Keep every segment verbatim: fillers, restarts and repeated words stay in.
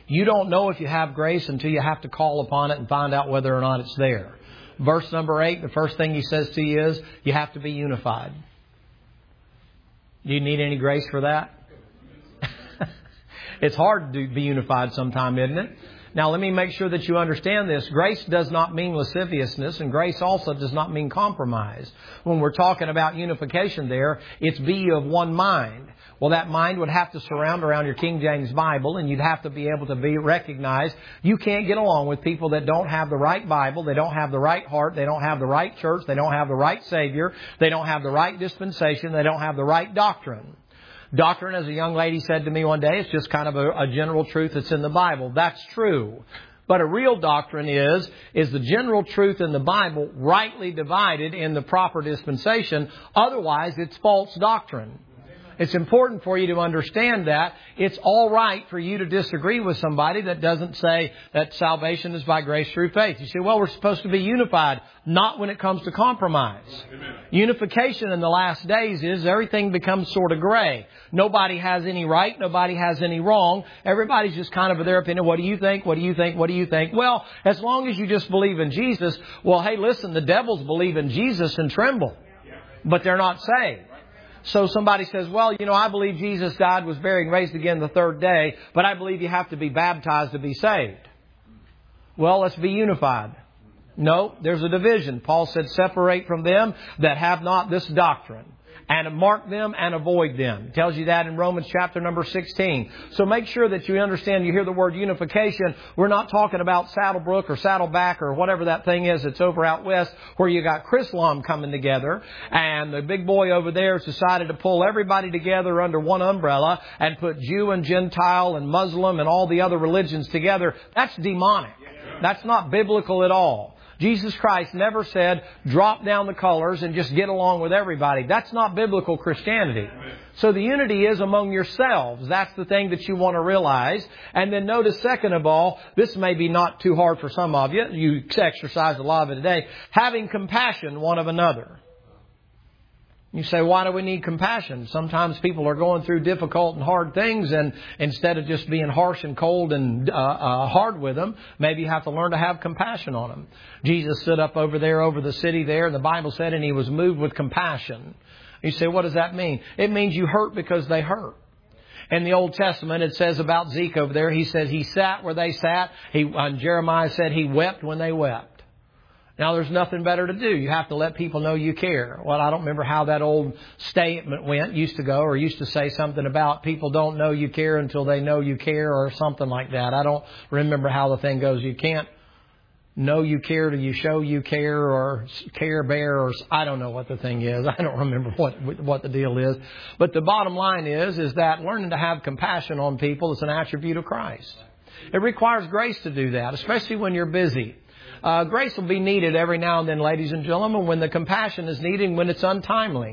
You don't know if you have grace until you have to call upon it and find out whether or not it's there. Verse number eight, the first thing He says to you is, you have to be unified. Do you need any grace for that? It's hard to be unified sometime, isn't it? Now, let me make sure that you understand this. Grace does not mean lasciviousness, and grace also does not mean compromise. When we're talking about unification there, it's be ye of one mind. Well, that mind would have to surround around your King James Bible, and you'd have to be able to be recognized. You can't get along with people that don't have the right Bible, they don't have the right heart, they don't have the right church, they don't have the right Savior, they don't have the right dispensation, they don't have the right doctrine. Doctrine, as a young lady said to me one day, it's just kind of a, a general truth that's in the Bible. That's true. But a real doctrine is, is the general truth in the Bible rightly divided in the proper dispensation. Otherwise, it's false doctrine. It's important for you to understand that. It's all right for you to disagree with somebody that doesn't say that salvation is by grace through faith. You say, well, we're supposed to be unified. Not when it comes to compromise. Amen. Unification in the last days is everything becomes sort of gray. Nobody has any right. Nobody has any wrong. Everybody's just kind of their opinion. What do you think? What do you think? What do you think? Well, as long as you just believe in Jesus. Well, hey, listen, the devils believe in Jesus and tremble. But they're not saved. So somebody says, well, you know, I believe Jesus died, was buried, and raised again the third day, but I believe you have to be baptized to be saved. Well, let's be unified. No, there's a division. Paul said, separate from them that have not this doctrine, and mark them and avoid them. It tells you that in Romans chapter number sixteen. So make sure that you understand, you hear the word unification. We're not talking about Saddlebrook or Saddleback or whatever that thing is that's over out west where you got Chrislam coming together and the big boy over there has decided to pull everybody together under one umbrella and put Jew and Gentile and Muslim and all the other religions together. That's demonic. That's not biblical at all. Jesus Christ never said, drop down the colors and just get along with everybody. That's not biblical Christianity. So the unity is among yourselves. That's the thing that you want to realize. And then notice, second of all, this may be not too hard for some of you. You exercise a lot of it today. Having compassion one of another. You say, why do we need compassion? Sometimes people are going through difficult and hard things, and instead of just being harsh and cold and uh, uh, hard with them, maybe you have to learn to have compassion on them. Jesus stood up over there, over the city there, and the Bible said, and He was moved with compassion. You say, what does that mean? It means you hurt because they hurt. In the Old Testament, it says about Zeke over there, he says he sat where they sat. He, uh, Jeremiah said he wept when they wept. Now, there's nothing better to do. You have to let people know you care. Well, I don't remember how that old statement went, used to go, or used to say something about people don't know you care until they know you care, or something like that. I don't remember how the thing goes. You can't know you care till you show you care, or care bear, or I don't know what the thing is. I don't remember what what the deal is. But the bottom line is, is that learning to have compassion on people is an attribute of Christ. It requires grace to do that, especially when you're busy. Uh, grace will be needed every now and then, ladies and gentlemen, when the compassion is needed, when it's untimely.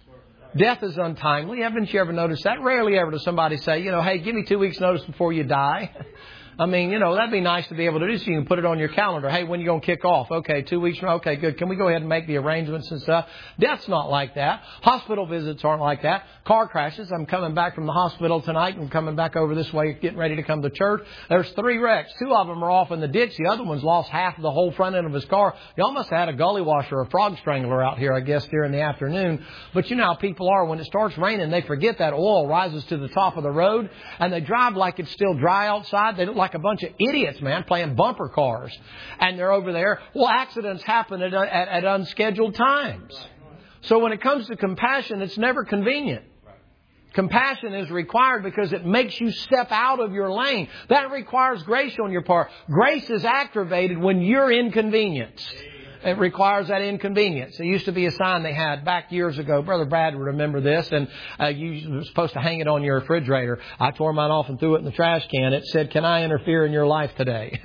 Death is untimely. Haven't you ever noticed that? Rarely ever does somebody say, you know, hey, give me two weeks notice before you die. I mean, you know, that'd be nice to be able to do so you can put it on your calendar. Hey, when are you going to kick off? Okay, two weeks from now. Okay, good. Can we go ahead and make the arrangements and stuff? Death's not like that. Hospital visits aren't like that. Car crashes. I'm coming back from the hospital tonight and coming back over this way, getting ready to come to church. There's three wrecks. Two of them are off in the ditch. The other one's lost half of the whole front end of his car. He almost had a gully washer or a frog strangler out here, I guess, during the afternoon. But you know how people are. When it starts raining, they forget that oil rises to the top of the road, and they drive like it's still dry outside. They look like a bunch of idiots, man, playing bumper cars. And they're over there. Well, accidents happen at, at, at unscheduled times. So when it comes to compassion, it's never convenient. Compassion is required because it makes you step out of your lane. That requires grace on your part. Grace is activated when you're inconvenienced. It requires that inconvenience. It used to be a sign they had back years ago. Brother Brad would remember this. And uh, you were supposed to hang it on your refrigerator. I tore mine off and threw it in the trash can. It said, can I interfere in your life today?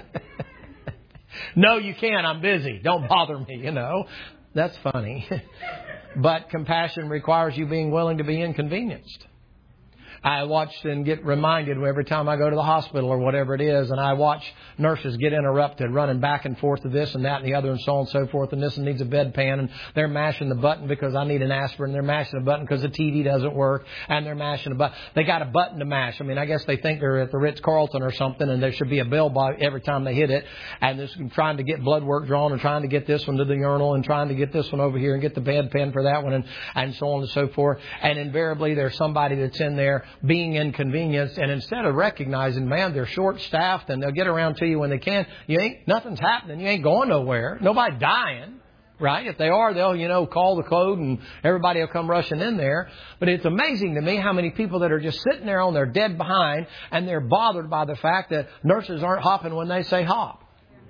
No, you can't. I'm busy. Don't bother me, you know. That's funny. But compassion requires you being willing to be inconvenienced. I watch and get reminded every time I go to the hospital or whatever it is, and I watch nurses get interrupted, running back and forth to this and that and the other and so on and so forth, and this one needs a bedpan, and they're mashing the button because I need an aspirin, they're mashing the button because the T V doesn't work, and they're mashing the button. They got a button to mash. I mean, I guess they think they're at the Ritz-Carlton or something, and there should be a bell by every time they hit it, and they're trying to get blood work drawn and trying to get this one to the urinal and trying to get this one over here and get the bedpan for that one and, and so on and so forth. And invariably there's somebody that's in there being inconvenienced, and instead of recognizing, man, they're short-staffed and they'll get around to you when they can, you ain't, nothing's happening. You ain't going nowhere. Nobody dying. Right? If they are, they'll, you know, call the code and everybody will come rushing in there. But it's amazing to me how many people that are just sitting there on their dead behind, and they're bothered by the fact that nurses aren't hopping when they say hop.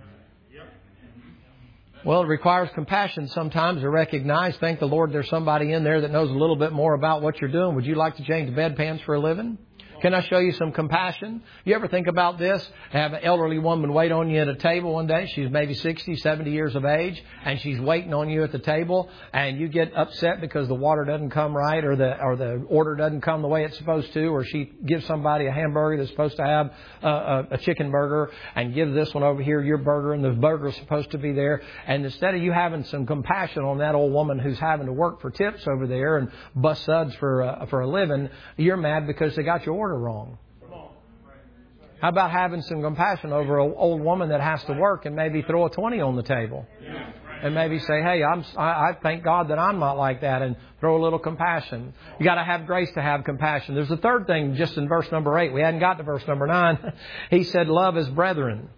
Well, it requires compassion sometimes to recognize, thank the Lord, there's somebody in there that knows a little bit more about what you're doing. Would you like to change bedpans for a living? Can I show you some compassion? You ever think about this? Have an elderly woman wait on you at a table one day. She's maybe sixty, seventy years of age, and she's waiting on you at the table, and you get upset because the water doesn't come right, or the or the order doesn't come the way it's supposed to, or she gives somebody a hamburger that's supposed to have a, a, a chicken burger, and give this one over here your burger, and the burger's supposed to be there. And instead of you having some compassion on that old woman who's having to work for tips over there and bust suds for uh, for a living, you're mad because they got your order wrong. How about having some compassion over an old woman that has to work and maybe throw a twenty on the table? And maybe say, hey, I'm, I, I thank God that I'm not like that, and throw a little compassion. You got to have grace to have compassion. There's a third thing just in verse number eight. We hadn't got to verse number nine. He said, love as brethren.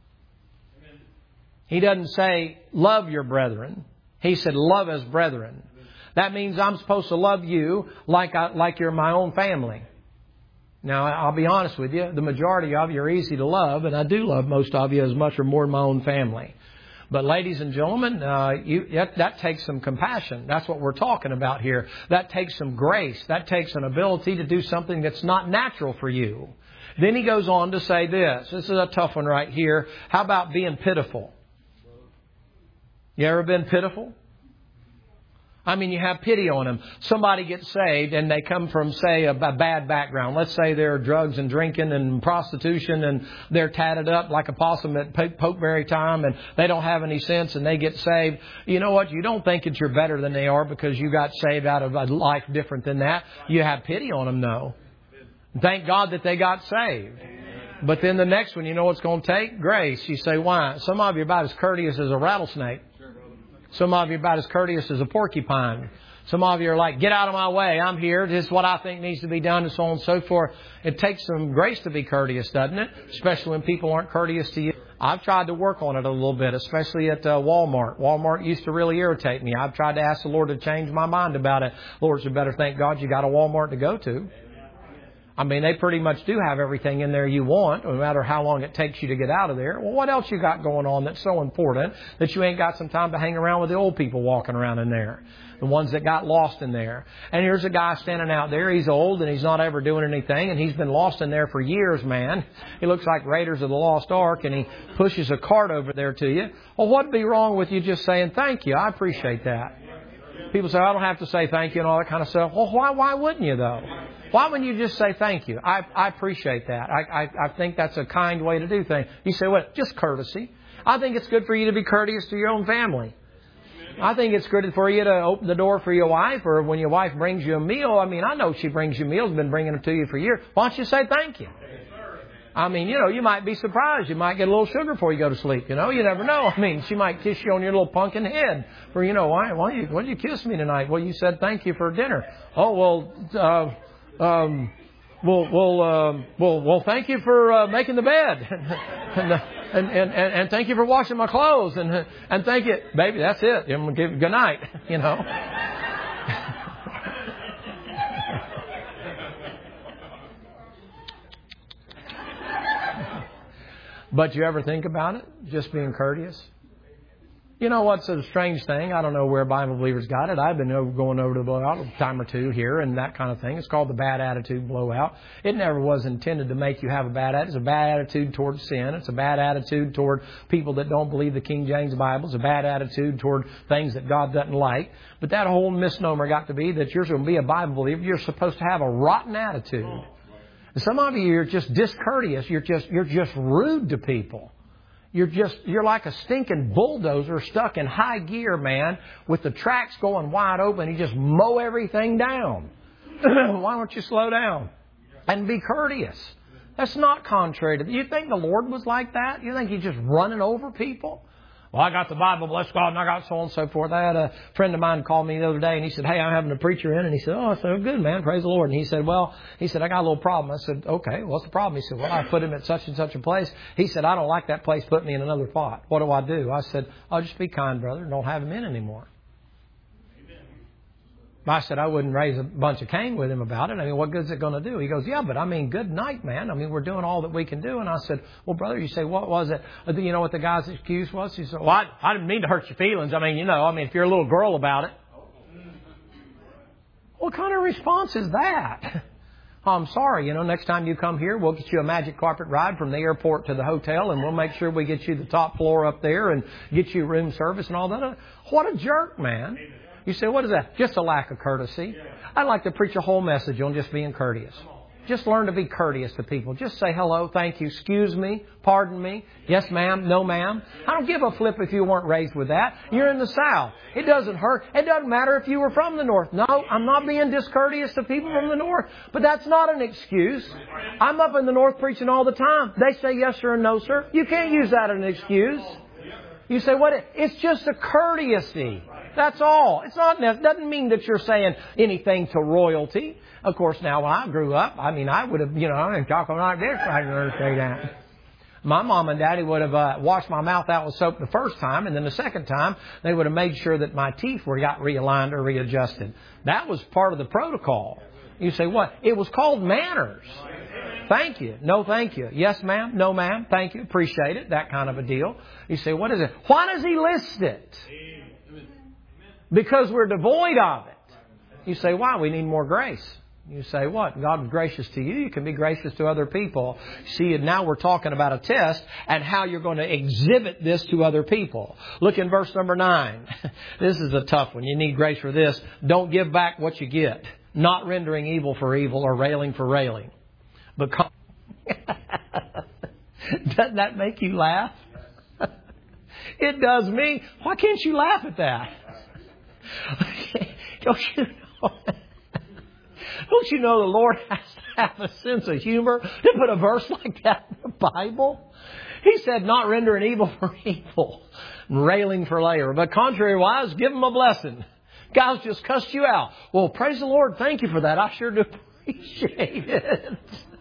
He doesn't say, love your brethren. He said, love as brethren. That means I'm supposed to love you like I, like you're my own family. Now, I'll be honest with you. The majority of you are easy to love, and I do love most of you as much or more than my own family. But ladies and gentlemen, uh, you, that, that takes some compassion. That's what we're talking about here. That takes some grace. That takes an ability to do something that's not natural for you. Then he goes on to say this. This is a tough one right here. How about being pitiful? You ever been pitiful? I mean, you have pity on them. Somebody gets saved and they come from, say, a, a bad background. Let's say they're drugs and drinking and prostitution, and they're tatted up like a possum at pokeberry time, and they don't have any sense, and they get saved. You know what? You don't think that you're better than they are because you got saved out of a life different than that. You have pity on them, though. Thank God that they got saved. But then the next one, you know what's going to take? Grace. You say, why? Some of you are about as courteous as a rattlesnake. Some of you are about as courteous as a porcupine. Some of you are like, get out of my way. I'm here. This is what I think needs to be done, and so on and so forth. It takes some grace to be courteous, doesn't it? Especially when people aren't courteous to you. I've tried to work on it a little bit, especially at uh, Walmart. Walmart used to really irritate me. I've tried to ask the Lord to change my mind about it. Lord, you better thank God you got a Walmart to go to. I mean, they pretty much do have everything in there you want, no matter how long it takes you to get out of there. Well, what else you got going on that's so important that you ain't got some time to hang around with the old people walking around in there? The ones that got lost in there. And here's a guy standing out there. He's old and he's not ever doing anything, and he's been lost in there for years, man. He looks like Raiders of the Lost Ark, and he pushes a cart over there to you. Well, what'd be wrong with you just saying thank you? I appreciate that. People say, I don't have to say thank you and all that kind of stuff. Well, why, why wouldn't you, though? Why wouldn't you just say thank you? I, I appreciate that. I, I, I think that's a kind way to do things. You say, well, just courtesy. I think it's good for you to be courteous to your own family. I think it's good for you to open the door for your wife, or when your wife brings you a meal. I mean, I know she brings you meals, been bringing them to you for years. Why don't you say thank you? I mean, you know, you might be surprised. You might get a little sugar before you go to sleep. You know, you never know. I mean, she might kiss you on your little pumpkin head for, you know, why, why, you, why did you kiss me tonight? Well, you said thank you for dinner. Oh, well, uh, um, well, well, um, well, well, thank you for uh, making the bed. and, uh, and, and, and, and thank you for washing my clothes. And, and thank you. Baby, that's it. I'm going to give you good night, you know. But you ever think about it? Just being courteous? You know what's a strange thing? I don't know where Bible believers got it. I've been over, going over to the blowout a time or two here and that kind of thing. It's called the bad attitude blowout. It never was intended to make you have a bad attitude. It's a bad attitude toward sin. It's a bad attitude toward people that don't believe the King James Bible. It's a bad attitude toward things that God doesn't like. But that whole misnomer got to be that you're going to be a Bible believer. You're supposed to have a rotten attitude. Some of you are just discourteous. You're just you're just rude to people. You're just, you're like a stinking bulldozer stuck in high gear, man, with the tracks going wide open. You just mow everything down. Why don't you slow down and be courteous? That's not contrary to, you think the Lord was like that? You think He's just running over people? Well, I got the Bible, bless God, and I got so on and so forth. I had a friend of mine call me the other day, and he said, hey, I'm having a preacher in. And he said, oh, I said, oh, good, man, praise the Lord. And he said, well, he said, I got a little problem. I said, okay, what's the problem? He said, well, I put him at such and such a place. He said, I don't like that place. Put me in another spot. What do I do? I said, oh, just be kind, brother. Don't have him in anymore. I said, I wouldn't raise a bunch of Cain with him about it. I mean, what good's it going to do? He goes, yeah, but I mean, good night, man. I mean, we're doing all that we can do. And I said, well, brother, you say, what was it? You know what the guy's excuse was? He said, well, I, I didn't mean to hurt your feelings. I mean, you know, I mean, if you're a little girl about it. What kind of response is that? Oh, I'm sorry, you know, next time you come here, we'll get you a magic carpet ride from the airport to the hotel, and we'll make sure we get you the top floor up there and get you room service and all that. What a jerk, man. You say, what is that? Just a lack of courtesy. I'd like to preach a whole message on just being courteous. Just learn to be courteous to people. Just say hello, thank you, excuse me, pardon me, yes ma'am, no ma'am. I don't give a flip if you weren't raised with that. You're in the South. It doesn't hurt. It doesn't matter if you were from the North. No, I'm not being discourteous to people from the North. But that's not an excuse. I'm up in the North preaching all the time. They say yes sir and no sir. You can't use that as an excuse. You say, what? It's just a courtesy. That's all. It's not, it doesn't mean that you're saying anything to royalty. Of course, now when I grew up, I mean, I would have, you know, I'm talking like this. I didn't say that. My mom and daddy would have uh, washed my mouth out with soap the first time, and then the second time, they would have made sure that my teeth were got realigned or readjusted. That was part of the protocol. You say, what? It was called manners. Thank you. No, thank you. Yes, ma'am. No, ma'am. Thank you. Appreciate it. That kind of a deal. You say, what is it? Why does He list it? Because we're devoid of it. You say, why? We need more grace. You say, what? God was gracious to you. You can be gracious to other people. See, and now we're talking about a test and how you're going to exhibit this to other people. Look in verse number nine. This is a tough one. You need grace for this. Don't give back what you get. Not rendering evil for evil or railing for railing. Because doesn't that make you laugh? It does me. Why can't you laugh at that? Don't you know? Don't you know the Lord has to have a sense of humor to put a verse like that in the Bible? He said, not rendering evil for evil, railing for railing. But contrariwise, give them a blessing. Guys just cussed you out. Well, praise the Lord. Thank you for that. I sure do appreciate it.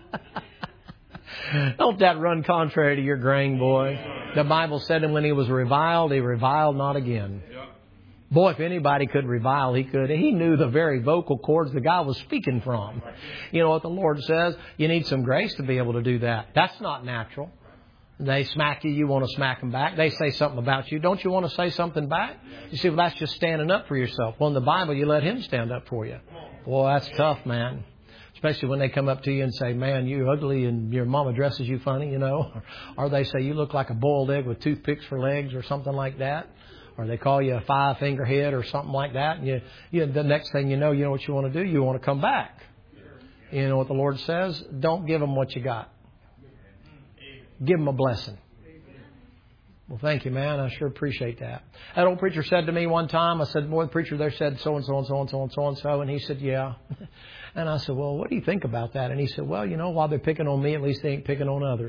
Don't that run contrary to your grain, boy? The Bible said him when he was reviled, he reviled not again. Boy, if anybody could revile, he could. He knew the very vocal cords the guy was speaking from. You know what the Lord says? You need some grace to be able to do that. That's not natural. They smack you, you want to smack them back. They say something about you. Don't you want to say something back? You say, well, that's just standing up for yourself. Well, in the Bible, you let Him stand up for you. Boy, that's tough, man. Especially when they come up to you and say, man, you're ugly and your mama dresses you funny, you know. Or they say, you look like a boiled egg with toothpicks for legs or something like that. Or they call you a five-finger head or something like that. And you, you, the next thing you know, you know what you want to do? You want to come back. You know what the Lord says? Don't give them what you got. Give them a blessing. Well, thank you, man. I sure appreciate that. That old preacher said to me one time, I said, boy, the preacher there said so-and-so and so-and-so and so-and-so. And he said, yeah. And I said, well, what do you think about that? And he said, well, you know, while they're picking on me, at least they ain't picking on others.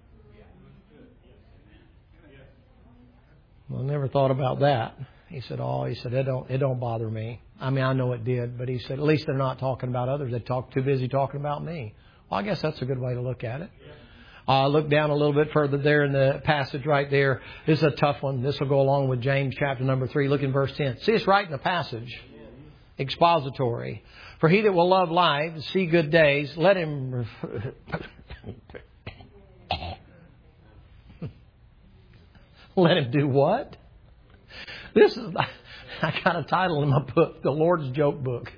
Well, I never thought about that. He said, oh, he said, it don't, it don't bother me. I mean, I know it did, but he said, at least they're not talking about others. They're talk, too busy talking about me. Well, I guess that's a good way to look at it. Uh, look down a little bit further there in the passage right there. This is a tough one. This will go along with James chapter number three. Look in verse ten. See, it's right in the passage. Expository. For he that will love life, see good days, let him... Let him do what? This is, I got a title in my book, The Lord's Joke Book.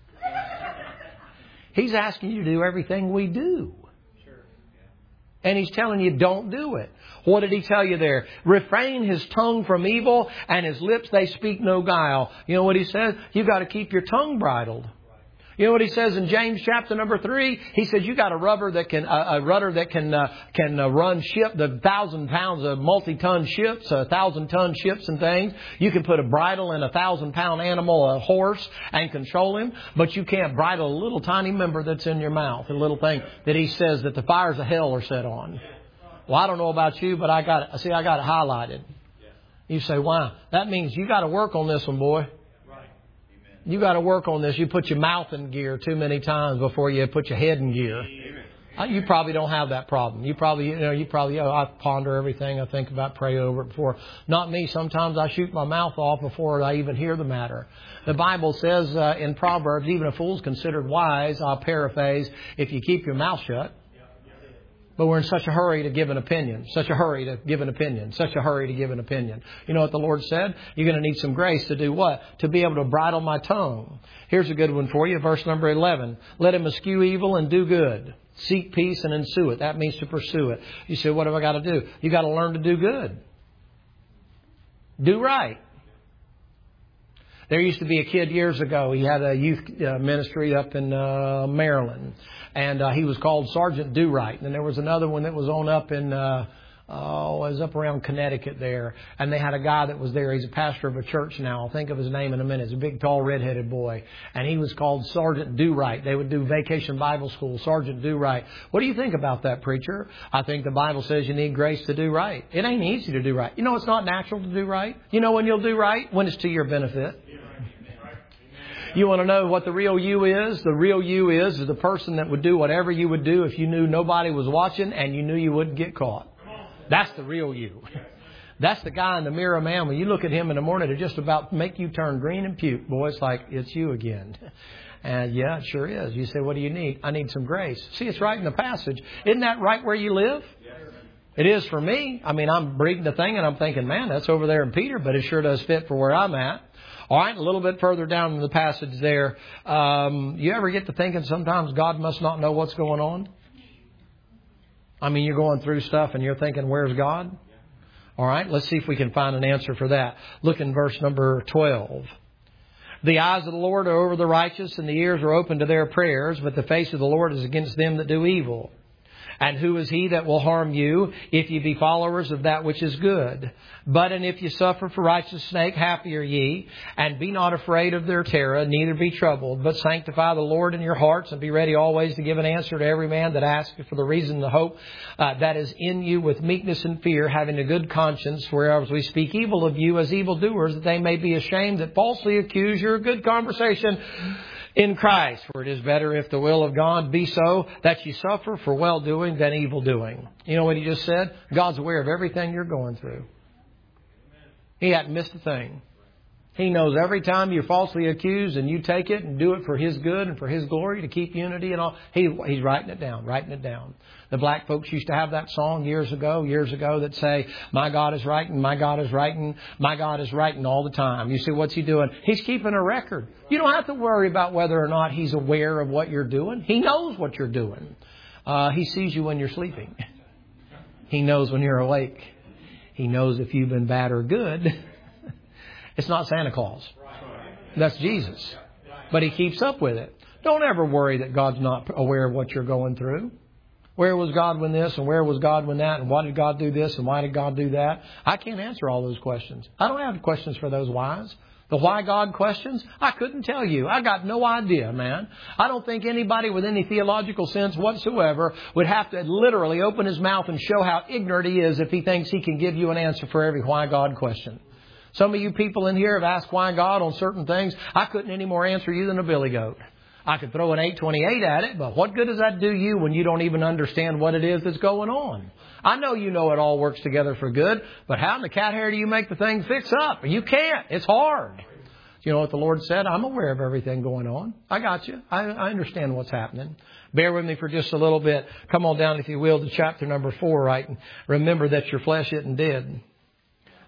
He's asking you to do everything we do. And He's telling you, don't do it. What did He tell you there? Refrain his tongue from evil, and his lips, they speak no guile. You know what He says? You've got to keep your tongue bridled. You know what He says in James chapter number three? He says you got a rudder that can uh, a rudder that can uh, can uh, run ship the thousand pounds of multi-ton ships, a thousand ton ships and things. You can put a bridle in a thousand pound animal, a horse, and control him, but you can't bridle a little tiny member that's in your mouth, a little thing that He says that the fires of hell are set on. Well, I don't know about you, but I got it. See, I got it highlighted. You say, why? That means you got to work on this one, boy. You got to work on this. You put your mouth in gear too many times before you put your head in gear. You probably don't have that problem. You probably, you know, you probably, oh, I ponder everything. I think about, pray over it before. Not me. Sometimes I shoot my mouth off before I even hear the matter. The Bible says uh, in Proverbs, even a fool's considered wise. I'll paraphrase, if you keep your mouth shut. But we're in such a hurry to give an opinion, such a hurry to give an opinion, such a hurry to give an opinion. You know what the Lord said? You're going to need some grace to do what? To be able to bridle my tongue. Here's a good one for you, verse number eleven. Let him eschew evil and do good. Seek peace and ensue it. That means to pursue it. You say, what have I got to do? You got to learn to do good. Do right. There used to be a kid years ago. He had a youth uh, ministry up in uh, Maryland. And uh, he was called Sergeant Do Right. And there was another one that was on up in, uh, oh, it was up around Connecticut there. And they had a guy that was there. He's a pastor of a church now. I'll think of his name in a minute. He's a big, tall, red-headed boy. And he was called Sergeant Do Right. They would do Vacation Bible School, Sergeant Do Right. What do you think about that, preacher? I think the Bible says you need grace to do right. It ain't easy to do right. You know it's not natural to do right? You know when you'll do right? When it's to your benefit. You want to know what the real you is? The real you is, is the person that would do whatever you would do if you knew nobody was watching and you knew you wouldn't get caught. That's the real you. That's the guy in the mirror, man. When you look at him in the morning, it just about make you turn green and puke. Boy, it's like, it's you again. And yeah, it sure is. You say, what do you need? I need some grace. See, it's right in the passage. Isn't that right where you live? It is for me. I mean, I'm reading the thing and I'm thinking, man, that's over there in Peter, but it sure does fit for where I'm at. All right, a little bit further down in the passage there, um, you ever get to thinking sometimes God must not know what's going on? I mean, you're going through stuff and you're thinking, where's God? All right, let's see if we can find an answer for that. Look in verse number twelve. The eyes of the Lord are over the righteous, and the ears are open to their prayers, but the face of the Lord is against them that do evil. And who is he that will harm you if ye be followers of that which is good? But and if ye suffer for righteousness' sake, happy are ye. And be not afraid of their terror, neither be troubled. But sanctify the Lord in your hearts, and be ready always to give an answer to every man that asketh for the reason and the hope uh, that is in you with meekness and fear, having a good conscience, whereas we speak evil of you as evildoers, that they may be ashamed that falsely accuse your good conversation in Christ. For it is better, if the will of God be so, that you suffer for well-doing than evil-doing. You know what he just said? God's aware of everything you're going through. He hadn't missed a thing. He knows every time you're falsely accused and you take it and do it for His good and for His glory to keep unity and all. He, he's writing it down, writing it down. The black folks used to have that song years ago, years ago that say, my God is writing, my God is writing, my God is writing all the time. You say, what's He doing? He's keeping a record. You don't have to worry about whether or not He's aware of what you're doing. He knows what you're doing. Uh, he sees you when you're sleeping. He knows when you're awake. He knows if you've been bad or good. It's not Santa Claus. That's Jesus. But He keeps up with it. Don't ever worry that God's not aware of what you're going through. Where was God when this and where was God when that? And why did God do this and why did God do that? I can't answer all those questions. I don't have questions for those whys. The why God questions, I couldn't tell you. I got no idea, man. I don't think anybody with any theological sense whatsoever would have to literally open his mouth and show how ignorant he is if he thinks he can give you an answer for every why God question. Some of you people in here have asked why God on certain things. I couldn't any more answer you than a billy goat. I could throw an eight twenty-eight at it, but what good does that do you when you don't even understand what it is that's going on? I know you know it all works together for good, but how in the cat hair do you make the thing fix up? You can't. It's hard. You know what the Lord said? I'm aware of everything going on. I got you. I, I understand what's happening. Bear with me for just a little bit. Come on down, if you will, to chapter number four, right? And remember that your flesh isn't dead.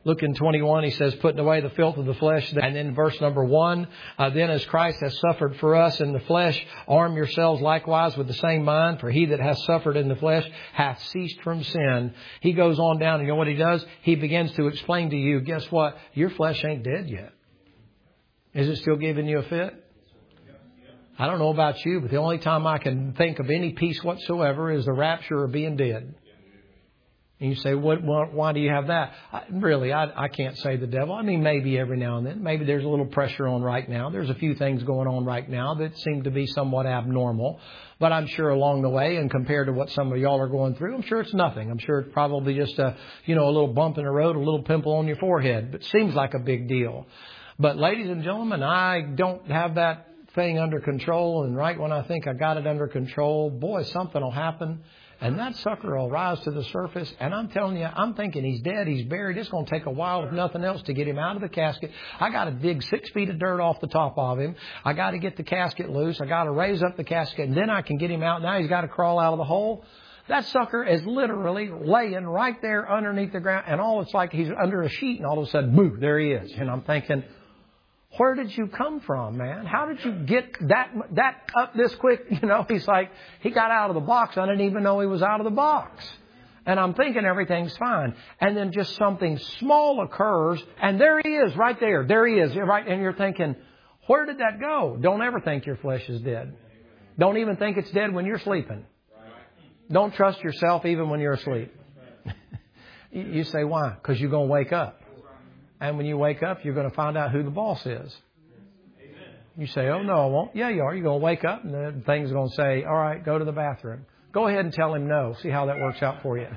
Look in twenty-one, he says, putting away the filth of the flesh. And then verse number one, uh, then as Christ has suffered for us in the flesh, arm yourselves likewise with the same mind, for he that has suffered in the flesh hath ceased from sin. He goes on down, and you know what he does? He begins to explain to you, guess what? Your flesh ain't dead yet. Is it still giving you a fit? I don't know about you, but the only time I can think of any peace whatsoever is the rapture or being dead. And you say, what, what, why do you have that? I, really, I, I can't say the devil. I mean, maybe every now and then. Maybe there's a little pressure on right now. There's a few things going on right now that seem to be somewhat abnormal. But I'm sure along the way, and compared to what some of y'all are going through, I'm sure it's nothing. I'm sure it's probably just a, you know, a little bump in the road, a little pimple on your forehead. But it seems like a big deal. But ladies and gentlemen, I don't have that thing under control, and right when I think I got it under control, boy, something will happen, and that sucker will rise to the surface. And I'm telling you, I'm thinking he's dead, he's buried. It's going to take a while, if nothing else, to get him out of the casket. I got to dig six feet of dirt off the top of him. I got to get the casket loose. I got to raise up the casket, and then I can get him out. Now he's got to crawl out of the hole. That sucker is literally laying right there underneath the ground, and all it's like he's under a sheet, and all of a sudden, boo, there he is. And I'm thinking, where did you come from, man? How did you get that that up this quick? You know, he's like, he got out of the box. I didn't even know he was out of the box. And I'm thinking everything's fine. And then just something small occurs, and there he is right there. There he is. Right, and you're thinking, where did that go? Don't ever think your flesh is dead. Don't even think it's dead when you're sleeping. Don't trust yourself even when you're asleep. You say, why? Because you're going to wake up. And when you wake up, you're going to find out who the boss is. You say, oh, no, I won't. Yeah, you are. You're going to wake up, and the thing's going to say, all right, go to the bathroom. Go ahead and tell him no. See how that works out for you.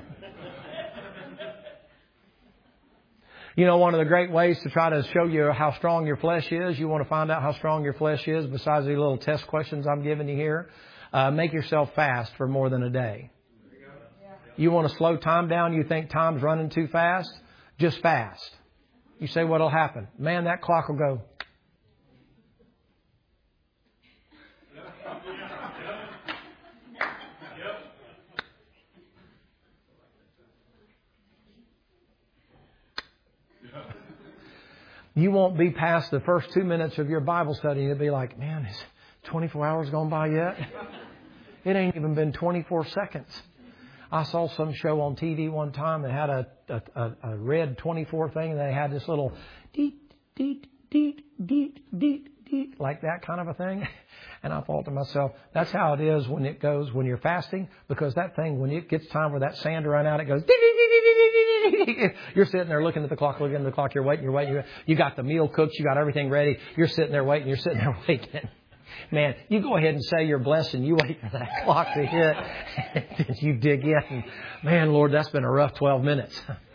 You know, one of the great ways to try to show you how strong your flesh is, you want to find out how strong your flesh is, besides the little test questions I'm giving you here, uh, make yourself fast for more than a day. You want to slow time down, you think time's running too fast, just fast. You say, what'll happen? Man, that clock will go. You won't be past the first two minutes of your Bible study. You'll be like, man, is twenty-four hours gone by yet? It ain't even been twenty-four seconds. I saw some show on T V one time that had a, a, a red twenty-four thing, and they had this little deet, deet, deet, deet, deet, deet, like that kind of a thing. And I thought to myself, that's how it is when it goes, when you're fasting, because that thing, when it gets time for that sand to run out, it goes, you're sitting there looking at the clock, looking at the clock, you're waiting, you're waiting, you're, you got the meal cooked, you got everything ready, you're sitting there waiting, you're sitting there waiting. Man, you go ahead and say your blessing. You wait for that clock to hit. And you dig in. And, man, Lord, that's been a rough twelve minutes.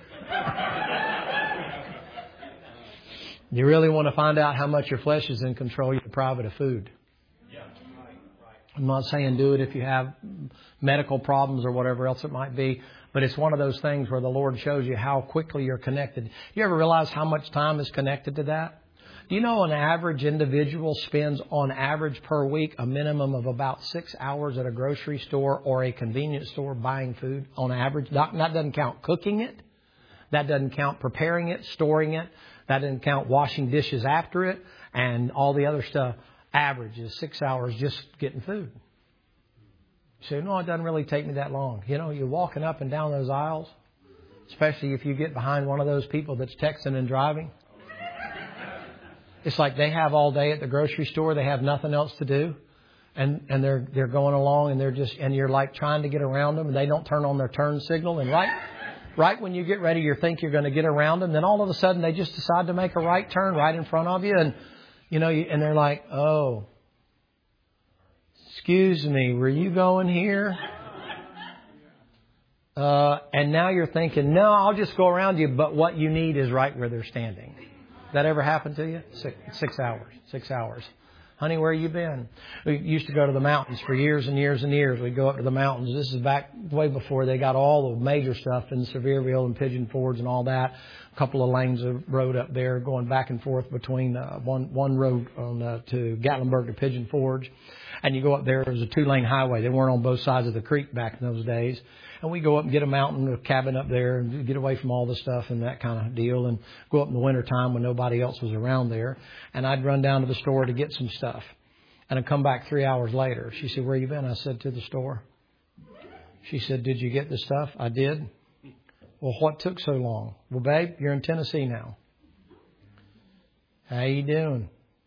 You really want to find out how much your flesh is in control, you're deprived of food. I'm not saying do it if you have medical problems or whatever else it might be. But it's one of those things where the Lord shows you how quickly you're connected. You ever realize how much time is connected to that? Do you know an average individual spends on average per week a minimum of about six hours at a grocery store or a convenience store buying food on average? That doesn't count cooking it. That doesn't count preparing it, storing it. That doesn't count washing dishes after it and all the other stuff. Average is six hours just getting food. You say, no, it doesn't really take me that long. You know, you're walking up and down those aisles, especially if you get behind one of those people that's texting and driving. It's like they have all day at the grocery store. They have nothing else to do. And, and they're, they're going along and they're just, and you're like trying to get around them and they don't turn on their turn signal. And right, right when you get ready, you think you're going to get around them. Then all of a sudden they just decide to make a right turn right in front of you. And, you know, and they're like, oh, excuse me, were you going here? Uh, and now you're thinking, no, I'll just go around you. But what you need is right where they're standing. That ever happened to you? Six, six hours. Six hours. Honey, where you been? We used to go to the mountains for years and years and years. We'd go up to the mountains. This is back way before they got all the major stuff in Sevierville and Pigeon Forge and all that. A couple of lanes of road up there going back and forth between uh, one one road on uh, to Gatlinburg to Pigeon Forge. And you go up there, it was a two-lane highway. They weren't on both sides of the creek back in those days. And we go up and get a mountain, a cabin up there, and get away from all the stuff and that kind of deal, and go up in the wintertime when nobody else was around there. And I'd run down to the store to get some stuff. And I'd come back three hours later. She said, "Where you been?" I said, "To the store." She said, "Did you get the stuff?" I did. "Well, what took so long?" "Well, babe, you're in Tennessee now." "How you doing?"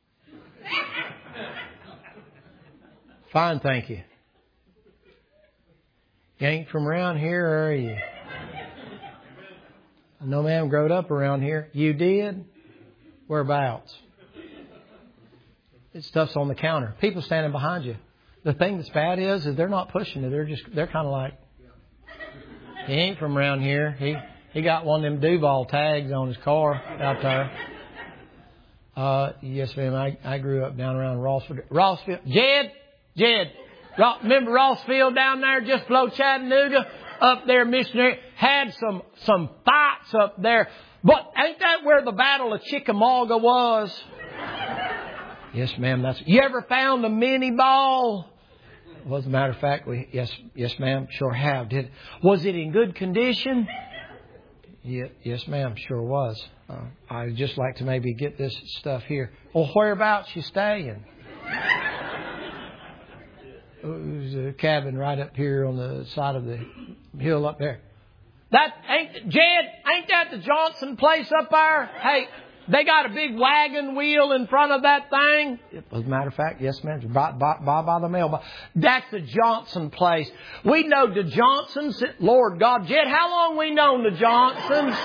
"Fine, thank you." "You ain't from around here, are you?" "No, ma'am, growed up around here." "You did? Whereabouts?" It stuff's on the counter. People standing behind you. The thing that's bad is, is they're not pushing it. They're just, they're kind of like, "He ain't from around here. He, he got one of them Duval tags on his car out there." Uh, yes, ma'am. I, I grew up down around Rossfield. Rossfield. Jed, Jed. Ro- remember Rossfield down there just below Chattanooga? Up there, missionary. Had some, some fights up there. But ain't that where the Battle of Chickamauga was? Yes, ma'am. That's. You ever found a mini ball? Well, as a matter of fact, we yes, yes, ma'am. Sure have. Did was it in good condition? Yeah, yes, ma'am. Sure was. Uh, I'd just like to maybe get this stuff here. Well, whereabouts you staying? There's a cabin right up here on the side of the hill up there. That ain't Jed. Ain't that the Johnson place up there? Hey. They got a big wagon wheel in front of that thing. As a matter of fact, yes, ma'am. By, by, by, by the mail. That's the Johnson place. We know the Johnsons. Lord God, Jed, how long we known the Johnsons?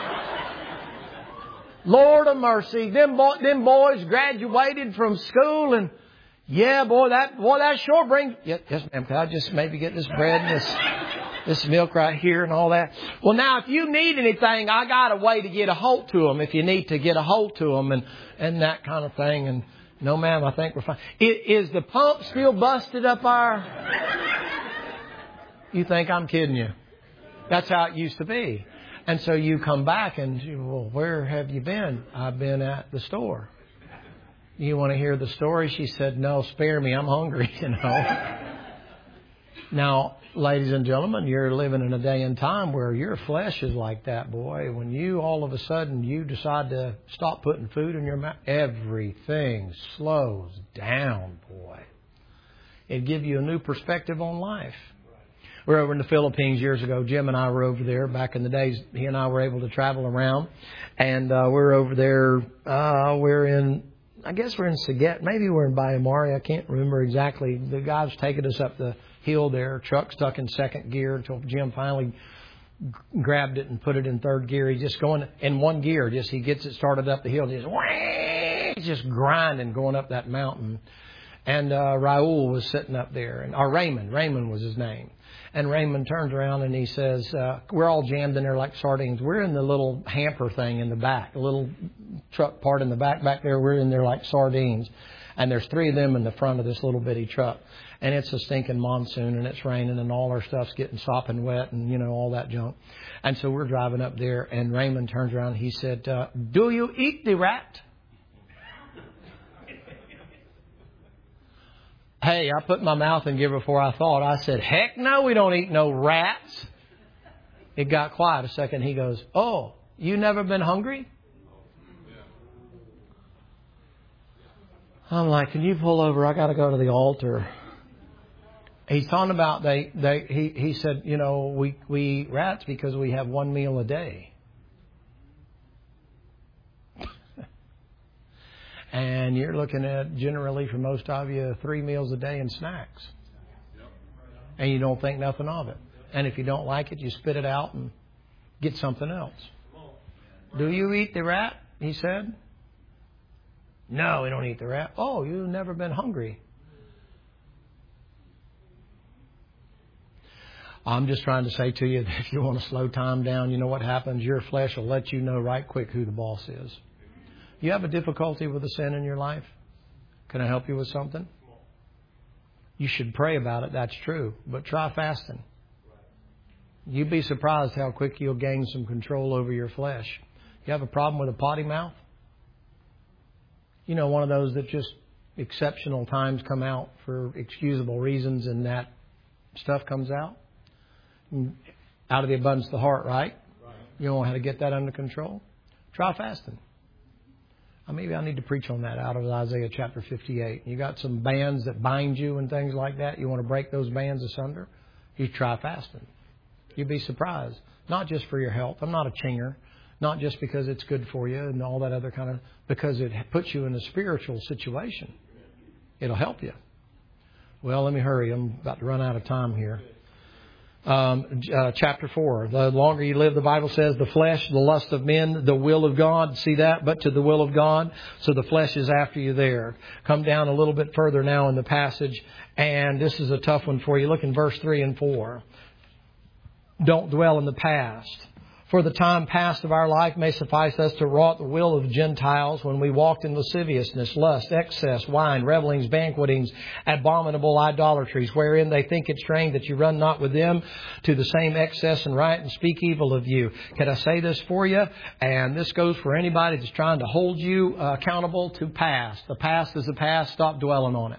Lord of mercy. Them, boy, them boys graduated from school, and yeah, boy, that boy that sure brings. Yes, yes, ma'am. Can I just maybe get this bread and this? This milk right here and all that. Well, now, if you need anything, I got a way to get a hold to them if you need to get a hold to them and, and that kind of thing. And no, ma'am, I think we're fine. Is, is the pump still busted up there? You think I'm kidding you? That's how it used to be. And so you come back and, you, well, where have you been? I've been at the store. You want to hear the story? She said, "No, spare me. I'm hungry, you know." Now, ladies and gentlemen, you're living in a day and time where your flesh is like that, boy. When you all of a sudden you decide to stop putting food in your mouth, everything slows down, boy. It'd give you a new perspective on life. We were over in the Philippines years ago. Jim and I were over there back in the days. He and I were able to travel around, and uh, we're over there. Uh, we're in. I guess we're in Saget. Maybe we're in Bayamari. I can't remember exactly. The guy was taking us up the hill there. Truck stuck in second gear until Jim finally g- grabbed it and put it in third gear. He's just going in one gear. Just he gets it started up the hill. And just, he's just grinding going up that mountain. And uh, Raul was sitting up there, and or Raymond. Raymond was his name. And Raymond turns around and he says, uh, "We're all jammed in there like sardines. We're in the little hamper thing in the back, the little truck part in the back. Back there, we're in there like sardines. And there's three of them in the front of this little bitty truck. And it's a stinking monsoon, and it's raining, and all our stuff's getting sopping wet, and, you know, all that junk. And so we're driving up there, and Raymond turns around and he said, uh, "Do you eat the rat?" Hey, I put my mouth in gear before I thought. I said, "Heck no, we don't eat no rats." It got quiet a second. He goes, "Oh, you never been hungry?" I'm like, "Can you pull over? I got to go to the altar." He's talking about they, they, he, he said, you know, we, we eat rats because we have one meal a day. And you're looking at generally for most of you three meals a day and snacks. And you don't think nothing of it. And if you don't like it, you spit it out and get something else. "Do you eat the rat?" he said. "No, we don't eat the rat." "Oh, you've never been hungry." I'm just trying to say to you that if you want to slow time down, you know what happens? Your flesh will let you know right quick who the boss is. You have a difficulty with a sin in your life? Can I help you with something? You should pray about it, that's true. But try fasting. You'd be surprised how quick you'll gain some control over your flesh. You have a problem with a potty mouth? You know, one of those that just exceptional times come out for excusable reasons and that stuff comes out? Out of the abundance of the heart, right? Right. You know how to get that under control? Try fasting. Uh, maybe I need to preach on that out of Isaiah chapter fifty-eight. You got some bands that bind you and things like that. You want to break those bands asunder? You try fasting. You'd be surprised. Not just for your health. I'm not a chinger. Not just because it's good for you and all that other kind of... Because it puts you in a spiritual situation. It'll help you. Well, let me hurry. I'm about to run out of time here. Um, uh, chapter four. The longer you live, the Bible says, the flesh, the lust of men, the will of God. See that? But to the will of God. So the flesh is after you there. Come down a little bit further now in the passage. And this is a tough one for you. Look in verse three and four. Don't dwell in the past. For the time past of our life may suffice us to wrought the will of the Gentiles when we walked in lasciviousness, lust, excess, wine, revellings, banquetings, abominable idolatries, wherein they think it strange that you run not with them to the same excess and riot and speak evil of you. Can I say this for you? And this goes for anybody that's trying to hold you uh, accountable to past. The past is the past. Stop dwelling on it.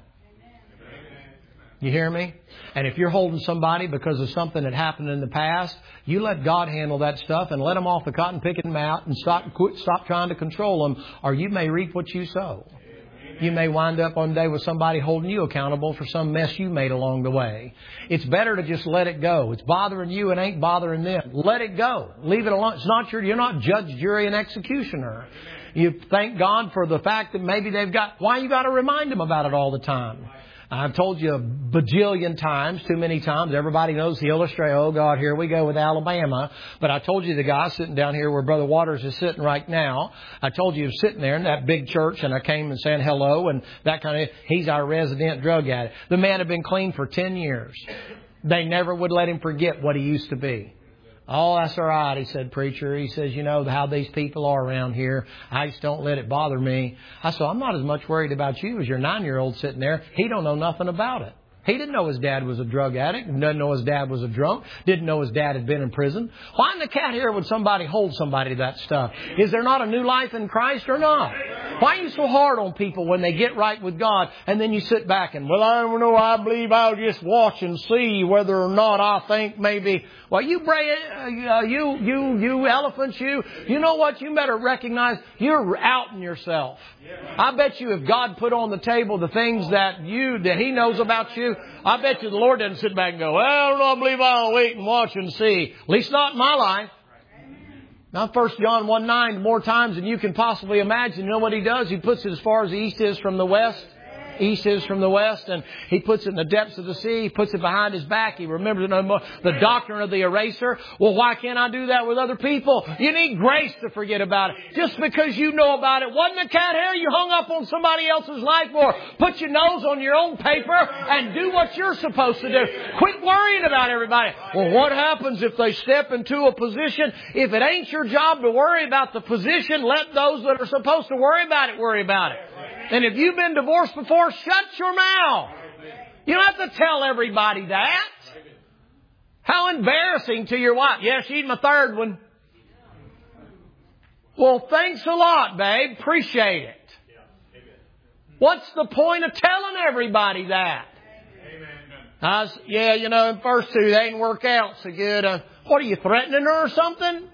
You hear me? And if you're holding somebody because of something that happened in the past, you let God handle that stuff and let them off the cotton picking mat and stop quit, stop trying to control them, or you may reap what you sow. You may wind up one day with somebody holding you accountable for some mess you made along the way. It's better to just let it go. It's bothering you and ain't bothering them. Let it go. Leave it alone. It's not your, you're not judge, jury, and executioner. You thank God for the fact that maybe they've got, why you got to remind them about it all the time? I've told you a bajillion times, too many times. Everybody knows the illustration. Oh, God, here we go with Alabama. But I told you the guy sitting down here where Brother Waters is sitting right now. I told you he was sitting there in that big church, and I came and said hello and that kind of. He's our resident drug addict. The man had been clean for ten years. They never would let him forget what he used to be. Oh, that's all right, he said, preacher. He says, you know how these people are around here. I just don't let it bother me. I said, I'm not as much worried about you as your nine-year-old sitting there. He don't know nothing about it. He didn't know his dad was a drug addict. Didn't know his dad was a drunk. Didn't know his dad had been in prison. Why in the cat here would somebody hold somebody to that stuff? Is there not a new life in Christ or not? Why are you so hard on people when they get right with God and then you sit back and, well, I don't know, I believe I'll just watch and see whether or not I think maybe. Well, you bray, uh, you, you, you elephants, you, you know what? You better recognize you're outing yourself. I bet you if God put on the table the things that you, that He knows about you, I bet you the Lord doesn't sit back and go, well, I don't know, I believe I'll wait and watch and see. At least not in my life. Now, First John one nine, more times than you can possibly imagine. You know what He does? He puts it as far as the east is from the west. East is from the west, and He puts it in the depths of the sea. He puts it behind His back. He remembers no more the doctrine of the eraser. Well, why can't I do that with other people? You need grace to forget about it. Just because you know about it wasn't a cat hair you hung up on somebody else's life for. Put your nose on your own paper and do what you're supposed to do. Quit worrying about everybody. Well, what happens if they step into a position? If it ain't your job to worry about the position, let those that are supposed to worry about it worry about it. And if you've been divorced before, shut your mouth. You don't have to tell everybody that. How embarrassing to your wife. Yeah, she's my third one. Well, thanks a lot, babe. Appreciate it. What's the point of telling everybody that? I was, yeah, you know, the first two, they didn't work out so good. Uh, what are you, threatening her or something?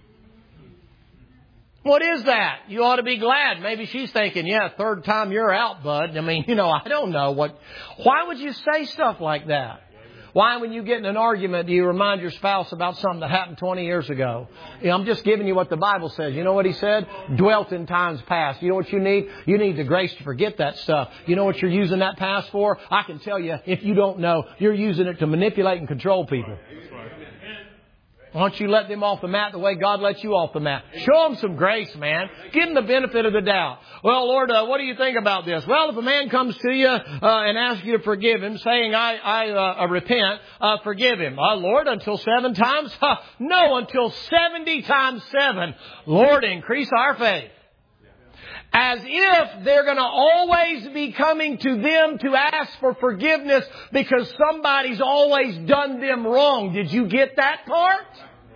What is that? You ought to be glad. Maybe she's thinking, yeah, third time you're out, bud. I mean, you know, I don't know. what. Why would you say stuff like that? Why, when you get in an argument, do you remind your spouse about something that happened twenty years ago? You know, I'm just giving you what the Bible says. You know what He said? Dwelt in times past. You know what you need? You need the grace to forget that stuff. You know what you're using that past for? I can tell you, if you don't know, you're using it to manipulate and control people. Why don't you let them off the mat the way God lets you off the mat? Show them some grace, man. Give them the benefit of the doubt. Well, Lord, uh, what do you think about this? Well, if a man comes to you uh, and asks you to forgive him, saying, I, I uh, repent, uh, forgive him. Uh, Lord, until seven times? Uh, no, until seventy times seven. Lord, increase our faith. As if they're going to always be coming to them to ask for forgiveness because somebody's always done them wrong. Did you get that part?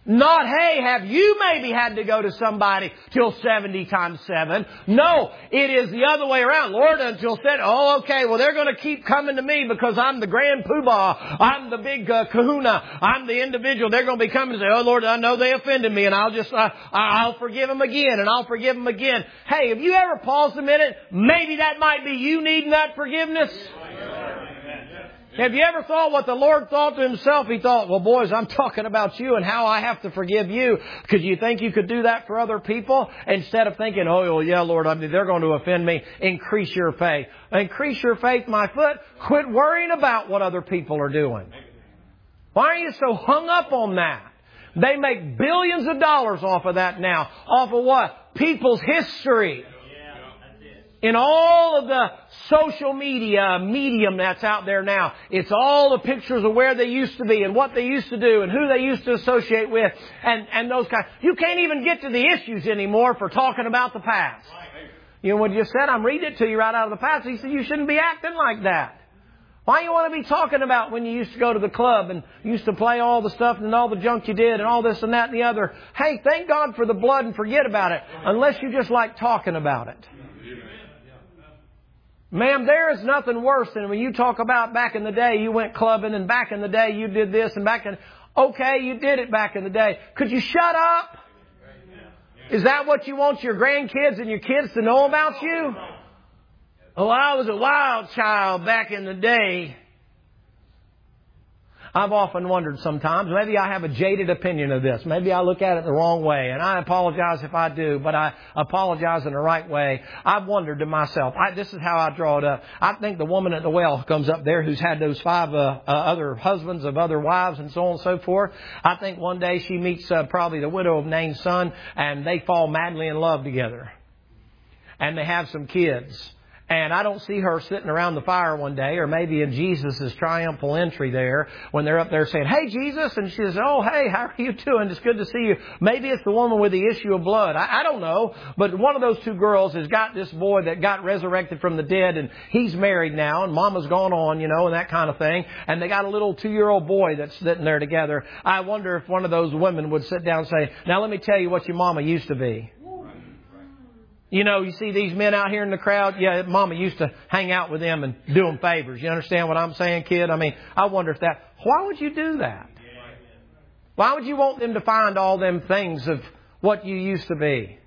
Not, hey, have you maybe had to go to somebody till seventy times seven? No, it is the other way around. Lord, until said, oh, okay, well, they're going to keep coming to me because I'm the grand poobah. I'm the big uh, kahuna. I'm the individual. They're going to be coming and say, oh, Lord, I know they offended me, and I'll just, uh, I'll forgive them again, and I'll forgive them again. Hey, have you ever paused a minute? Maybe that might be you needing that forgiveness. Have you ever thought what the Lord thought to Himself? He thought, well, boys, I'm talking about you and how I have to forgive you. Could you think you could do that for other people? Instead of thinking, oh, well, yeah, Lord, I mean, they're going to offend me. Increase your faith. Increase your faith, my foot. Quit worrying about what other people are doing. Why are you so hung up on that? They make billions of dollars off of that now. Off of what? People's history. In all of the social media medium that's out there now, it's all the pictures of where they used to be and what they used to do and who they used to associate with and, and those kinds. You can't even get to the issues anymore for talking about the past. You know what you said? I'm reading it to you right out of the past. He said you shouldn't be acting like that. Why you want to be talking about when you used to go to the club and used to play all the stuff and all the junk you did and all this and that and the other? Hey, thank God for the blood and forget about it, unless you just like talking about it. Ma'am, there is nothing worse than when you talk about back in the day you went clubbing and back in the day you did this and back in... Okay, you did it back in the day. Could you shut up? Is that what you want your grandkids and your kids to know about you? Oh, I was a wild child back in the day. I've often wondered sometimes, maybe I have a jaded opinion of this. Maybe I look at it the wrong way, and I apologize if I do, but I apologize in the right way. I've wondered to myself, I, this is how I draw it up. I think the woman at the well comes up there who's had those five uh, uh, other husbands of other wives and so on and so forth. I think one day she meets uh, probably the widow of Nain's son, and they fall madly in love together. And they have some kids. And I don't see her sitting around the fire one day, or maybe in Jesus' triumphal entry there, when they're up there saying, hey, Jesus, and she says, oh, hey, how are you doing? It's good to see you. Maybe it's the woman with the issue of blood. I, I don't know. But one of those two girls has got this boy that got resurrected from the dead, and he's married now, and mama's gone on, you know, and that kind of thing. And they got a little two-year-old boy that's sitting there together. I wonder if one of those women would sit down and say, now let me tell you what your mama used to be. You know, you see these men out here in the crowd. Yeah, Mama used to hang out with them and do them favors. You understand what I'm saying, kid? I mean, I wonder if that... Why would you do that? Why would you want them to find all them things of what you used to be?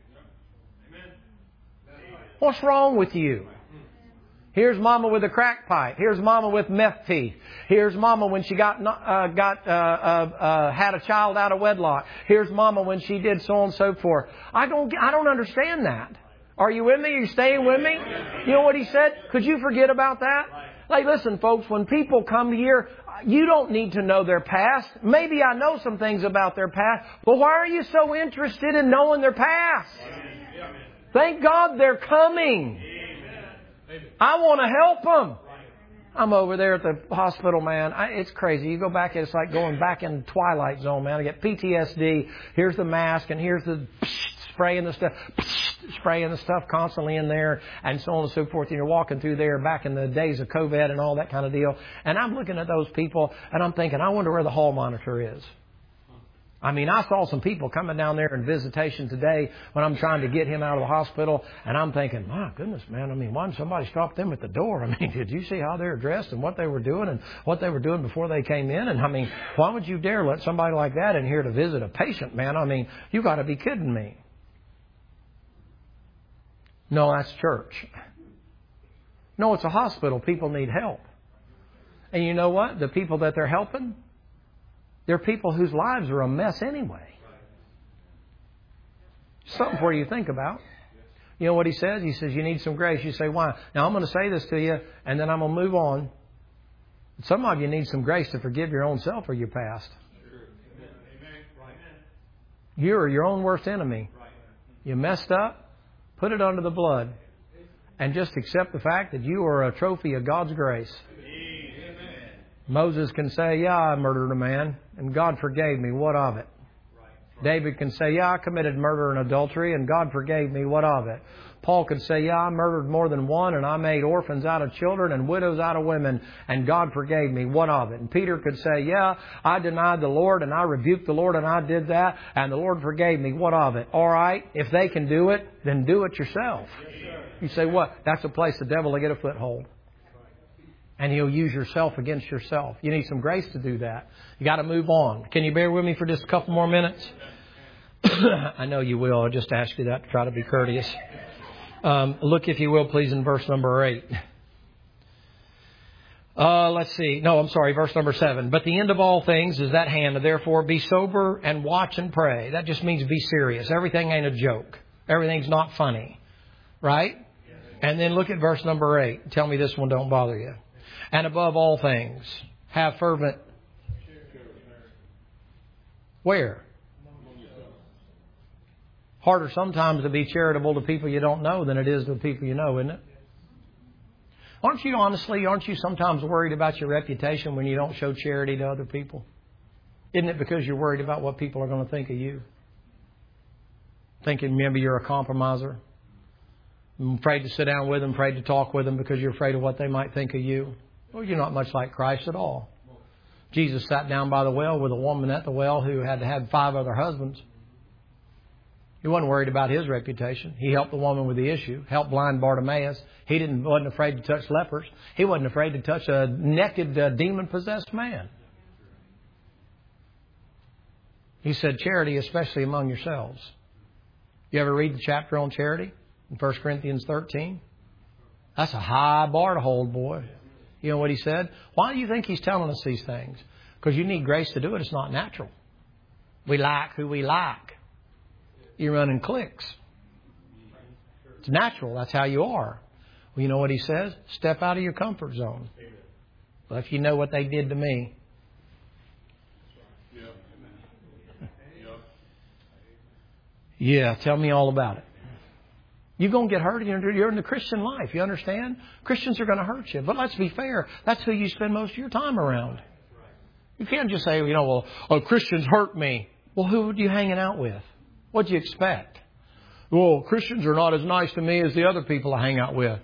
What's wrong with you? Here's Mama with a crack pipe. Here's Mama with meth teeth. Here's Mama when she got uh, got uh, uh, uh, had a child out of wedlock. Here's Mama when she did so on and so forth. I don't I don't understand that. Are you with me? Are you staying with me? You know what he said? Could you forget about that? Like, listen, folks, when people come here, you don't need to know their past. Maybe I know some things about their past, but why are you so interested in knowing their past? Thank God they're coming. I want to help them. I'm over there at the hospital, man. I, it's crazy. You go back, it's like going back in the Twilight Zone, man. I get P T S D. Here's the mask, and here's the spraying the stuff, spraying the stuff constantly in there, and so on and so forth. And you're walking through there back in the days of COVID and all that kind of deal. And I'm looking at those people, and I'm thinking, I wonder where the hall monitor is. I mean, I saw some people coming down there in visitation today when I'm trying to get him out of the hospital, and I'm thinking, my goodness, man, I mean, why didn't somebody stop them at the door? I mean, did you see how they're dressed and what they were doing and what they were doing before they came in? And I mean, why would you dare let somebody like that in here to visit a patient, man? I mean, you got to be kidding me. No, that's church. No, it's a hospital. People need help. And you know what? The people that they're helping, they're people whose lives are a mess anyway. Something for you to think about. You know what he says? He says, you need some grace. You say, why? Now, I'm going to say this to you, and then I'm going to move on. Some of you need some grace to forgive your own self or your past. You are your own worst enemy. You messed up. Put it under the blood. And just accept the fact that you are a trophy of God's grace. Moses can say, yeah, I murdered a man, and God forgave me. What of it? David can say, yeah, I committed murder and adultery and God forgave me. What of it? Paul could say, yeah, I murdered more than one and I made orphans out of children and widows out of women and God forgave me. What of it? And Peter could say, yeah, I denied the Lord and I rebuked the Lord and I did that and the Lord forgave me. What of it? All right, if they can do it, then do it yourself. You say, what? That's a place the devil will get a foothold. And he'll use yourself against yourself. You need some grace to do that. You got to move on. Can you bear with me for just a couple more minutes? I know you will. I'll just ask you that to try to be courteous. Um, look, if you will, please, in verse number eight. Uh, let's see. No, I'm sorry, verse number seven. But the end of all things is at hand. Therefore, be sober and watch and pray. That just means be serious. Everything ain't a joke. Everything's not funny. Right? And then look at verse number eight. Tell me this one don't bother you. And above all things, have fervent. Where? Harder sometimes to be charitable to people you don't know than it is to people you know, isn't it? Aren't you honestly, aren't you sometimes worried about your reputation when you don't show charity to other people? Isn't it because you're worried about what people are going to think of you? Thinking maybe you're a compromiser? Afraid to sit down with them, afraid to talk with them because you're afraid of what they might think of you? Well, you're not much like Christ at all. Jesus sat down by the well with a woman at the well who had to have five other husbands. He wasn't worried about his reputation. He helped the woman with the issue, helped blind Bartimaeus. He didn't wasn't afraid to touch lepers. He wasn't afraid to touch a naked, uh, demon-possessed man. He said, charity, especially among yourselves. You ever read the chapter on charity in First Corinthians thirteen? That's a high bar to hold, boy. You know what he said? Why do you think he's telling us these things? Because you need grace to do it. It's not natural. We like who we like. You're running cliques. It's natural. That's how you are. Well, you know what he says? Step out of your comfort zone. Well, if you know what they did to me. Yeah, tell me all about it. You're going to get hurt. You're in the Christian life. You understand? Christians are going to hurt you. But let's be fair. That's who you spend most of your time around. You can't just say, you know, well, oh, Christians hurt me. Well, who are you hanging out with? What do you expect? Well, Christians are not as nice to me as the other people I hang out with.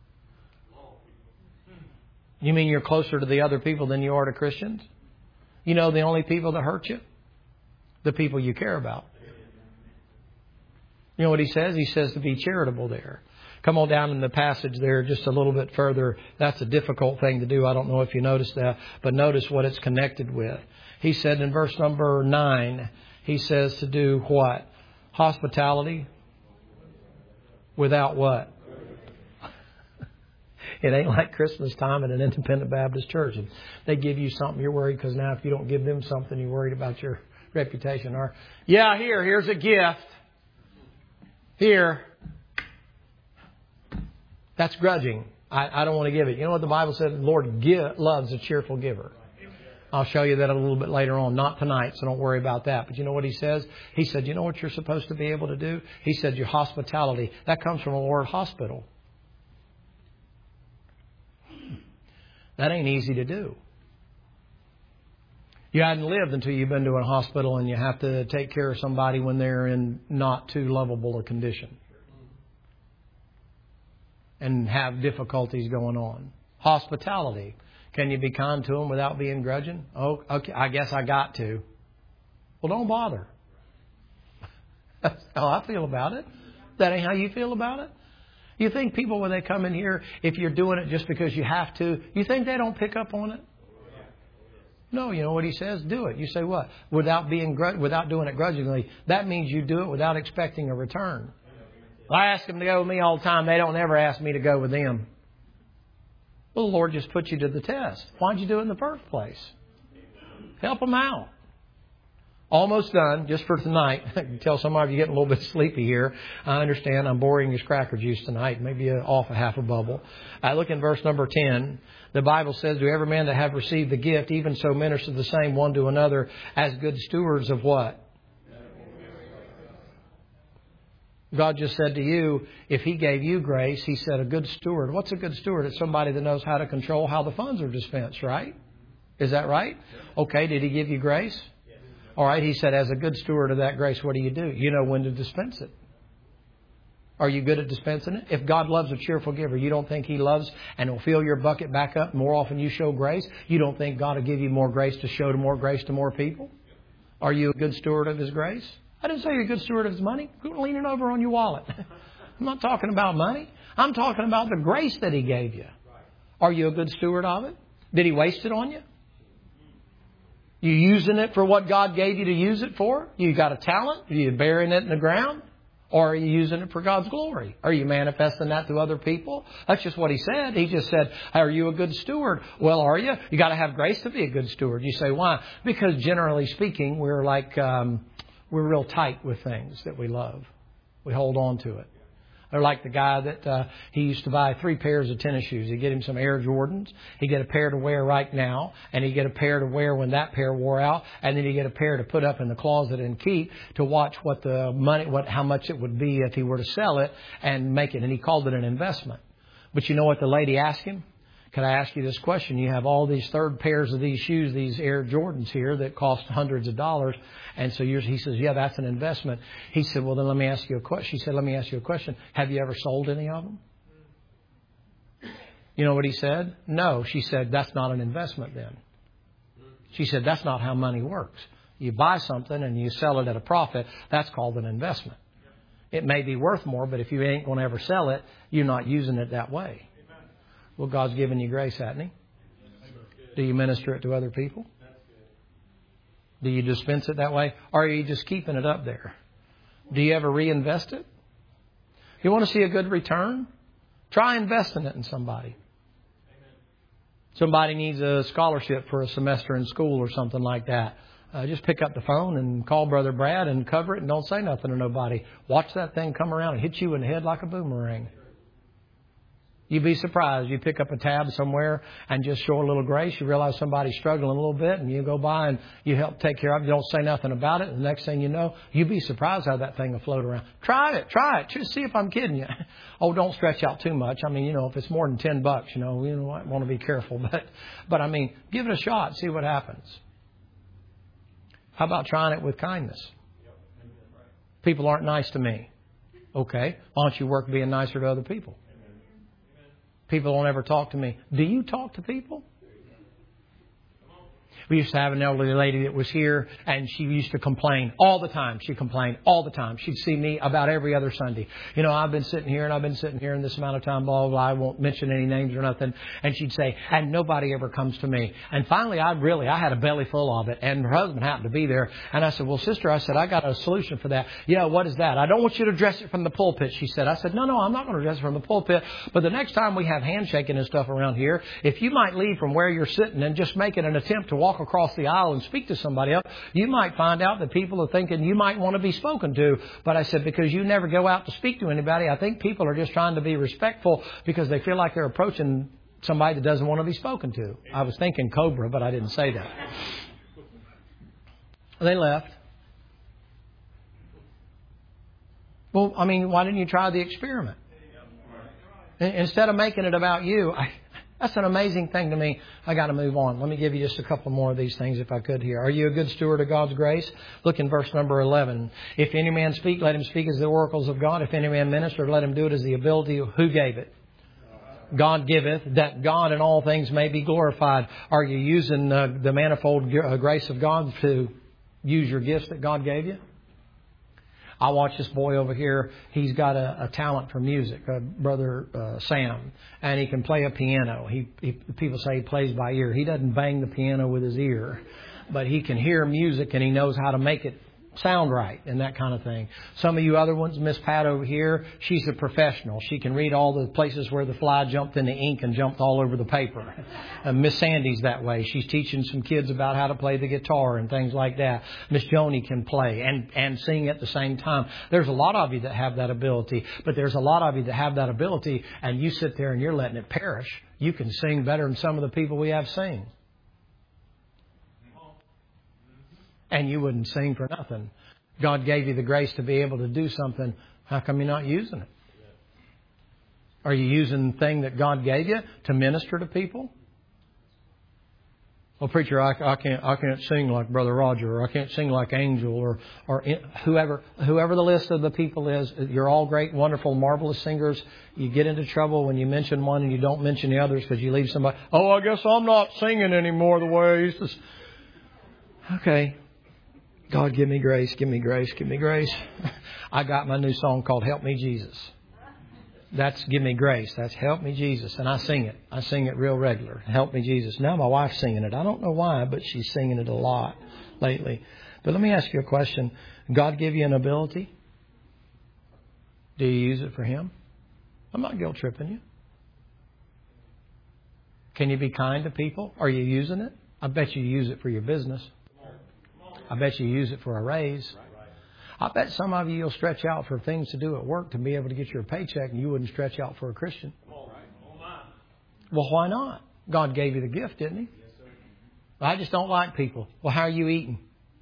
You mean you're closer to the other people than you are to Christians? You know the only people that hurt you? The people you care about. You know what he says? He says to be charitable there. Come on down in the passage there just a little bit further. That's a difficult thing to do. I don't know if you noticed that, but notice what it's connected with. He said in verse number nine, he says to do what? Hospitality without what? It ain't like Christmas time at an independent Baptist church. And they give you something, you're worried because now if you don't give them something, you're worried about your reputation. Or, yeah, here, here's a gift. Here. That's grudging. I, I don't want to give it. You know what the Bible said? The Lord give, loves a cheerful giver. I'll show you that a little bit later on. Not tonight, so don't worry about that. But you know what he says? He said, you know what you're supposed to be able to do? He said, your hospitality. That comes from the word hospital. That ain't easy to do. You hadn't lived until you've been to a hospital and you have to take care of somebody when they're in not too lovable a condition. And have difficulties going on. Hospitality. Can you be kind to them without being grudging? Oh, okay, I guess I got to. Well, don't bother. That's how I feel about it. That ain't how you feel about it? You think people, when they come in here, if you're doing it just because you have to, you think they don't pick up on it? No, you know what he says? Do it. You say what? Without being gr- without doing it grudgingly. That means you do it without expecting a return. I ask them to go with me all the time. They don't ever ask me to go with them. Well, the Lord just put you to the test. Why'd you do it in the first place? Help them out. Almost done, just for tonight. I can tell some of you getting a little bit sleepy here. I understand I'm boring as cracker juice tonight. Maybe off a half a bubble. I look in verse number ten. The Bible says, to every man that have received the gift, even so minister the same one to another as good stewards of what? God just said to you, if He gave you grace, He said a good steward. What's a good steward? It's somebody that knows how to control how the funds are dispensed, right? Is that right? Okay, did He give you grace? All right, he said, as a good steward of that grace, what do you do? You know when to dispense it. Are you good at dispensing it? If God loves a cheerful giver, you don't think He loves and will fill your bucket back up more often you show grace? You don't think God will give you more grace to show to more grace to more people? Are you a good steward of His grace? I didn't say you're a good steward of His money. Quit leaning over on your wallet. I'm not talking about money. I'm talking about the grace that He gave you. Are you a good steward of it? Did He waste it on you? You using it for what God gave you to use it for? You got a talent? Are you burying it in the ground? Or are you using it for God's glory? Are you manifesting that to other people? That's just what He said. He just said, are you a good steward? Well, are you? You got to have grace to be a good steward. You say, why? Because generally speaking, we're like, um, we're real tight with things that we love. We hold on to it. Or like the guy that uh, he used to buy three pairs of tennis shoes. He'd get him some Air Jordans. He'd get a pair to wear right now. And he'd get a pair to wear when that pair wore out. And then he'd get a pair to put up in the closet and keep to watch what the money, what how much it would be if he were to sell it and make it. And he called it an investment. But you know what the lady asked him? Can I ask you this question? You have all these third pairs of these shoes, these Air Jordans here that cost hundreds of dollars. And so you're, he says, yeah, that's an investment. He said, well, then let me ask you a question. She said, let me ask you a question. Have you ever sold any of them? You know what he said? No. She said, that's not an investment then. She said, that's not how money works. You buy something and you sell it at a profit. That's called an investment. It may be worth more, but if you ain't going to ever sell it, you're not using it that way. Well, God's given you grace, hasn't He? Do you minister it to other people? Do you dispense it that way? Or are you just keeping it up there? Do you ever reinvest it? You want to see a good return? Try investing it in somebody. Somebody needs a scholarship for a semester in school or something like that. Uh, just pick up the phone and call Brother Brad and cover it and don't say nothing to nobody. Watch that thing come around and hit you in the head like a boomerang. You'd be surprised. You pick up a tab somewhere and just show a little grace. You realize somebody's struggling a little bit and you go by and you help take care of it. You don't say nothing about it. And the next thing you know, you'd be surprised how that thing will float around. Try it. Try it. Just see if I'm kidding you. Oh, don't stretch out too much. I mean, you know, if it's more than ten bucks, you know, you know, I want to be careful. But, but I mean, give it a shot. See what happens. How about trying it with kindness? People aren't nice to me. Okay. Why don't you work being nicer to other people? People don't ever talk to me. Do you talk to people? We used to have an elderly lady that was here, and she used to complain all the time. She complained all the time. She'd see me about every other Sunday. You know, I've been sitting here, and I've been sitting here in this amount of time, blah, blah, blah. I won't mention any names or nothing. And she'd say, and nobody ever comes to me. And finally, I really, I had a belly full of it, and her husband happened to be there. And I said, well, sister, I said, I got a solution for that. Yeah, what is that? I don't want you to address it from the pulpit, she said. I said, no, no, I'm not going to address it from the pulpit. But the next time we have handshaking and stuff around here, if you might leave from where you're sitting and just make it an attempt to walk across the aisle and speak to somebody else, you might find out that people are thinking you might want to be spoken to. But I said, because you never go out to speak to anybody, I think people are just trying to be respectful because they feel like they're approaching somebody that doesn't want to be spoken to. I was thinking Cobra, but I didn't say that. They left. Well, I mean, why didn't you try the experiment? Instead of making it about you, I, that's an amazing thing to me. I got to move on. Let me give you just a couple more of these things if I could here. Are you a good steward of God's grace? Look in verse number eleven. If any man speak, let him speak as the oracles of God. If any man minister, let him do it as the ability of who gave it. God giveth, that God in all things may be glorified. Are you using uh, the manifold grace of God to use your gifts that God gave you? I watch this boy over here. He's got a, a talent for music, uh, Brother uh, Sam, and he can play a piano. He, he people say he plays by ear. He doesn't bang the piano with his ear, but he can hear music and he knows how to make it sound right and that kind of thing. Some of you other ones, Miss Pat over here, she's a professional. She can read all the places where the fly jumped in the ink and jumped all over the paper. Uh, Miss Sandy's that way. She's teaching some kids about how to play the guitar and things like that. Miss Joni can play and, and sing at the same time. There's a lot of you that have that ability, but there's a lot of you that have that ability and you sit there and you're letting it perish. You can sing better than some of the people we have sing. And you wouldn't sing for nothing. God gave you the grace to be able to do something. How come you're not using it? Are you using the thing that God gave you to minister to people? Well, preacher, I, I can't I can't sing like Brother Roger, or I can't sing like Angel, or or whoever whoever the list of the people is. You're all great, wonderful, marvelous singers. You get into trouble when you mention one and you don't mention the others because you leave somebody. Oh, I guess I'm not singing anymore the way I used to. Okay, God, give me grace, give me grace, give me grace. I got my new song called "Help Me, Jesus." That's give me grace. That's help me, Jesus. And I sing it. I sing it real regular. Help me, Jesus. Now my wife's singing it. I don't know why, but she's singing it a lot lately. But let me ask you a question. God give you an ability? Do you use it for Him? I'm not guilt tripping you. Can you be kind to people? Are you using it? I bet you use it for your business. I bet you use it for a raise. I bet some of you will stretch out for things to do at work to be able to get your paycheck, and you wouldn't stretch out for a Christian. Well, why not? God gave you the gift, didn't He? I just don't like people. Well, how are you eating?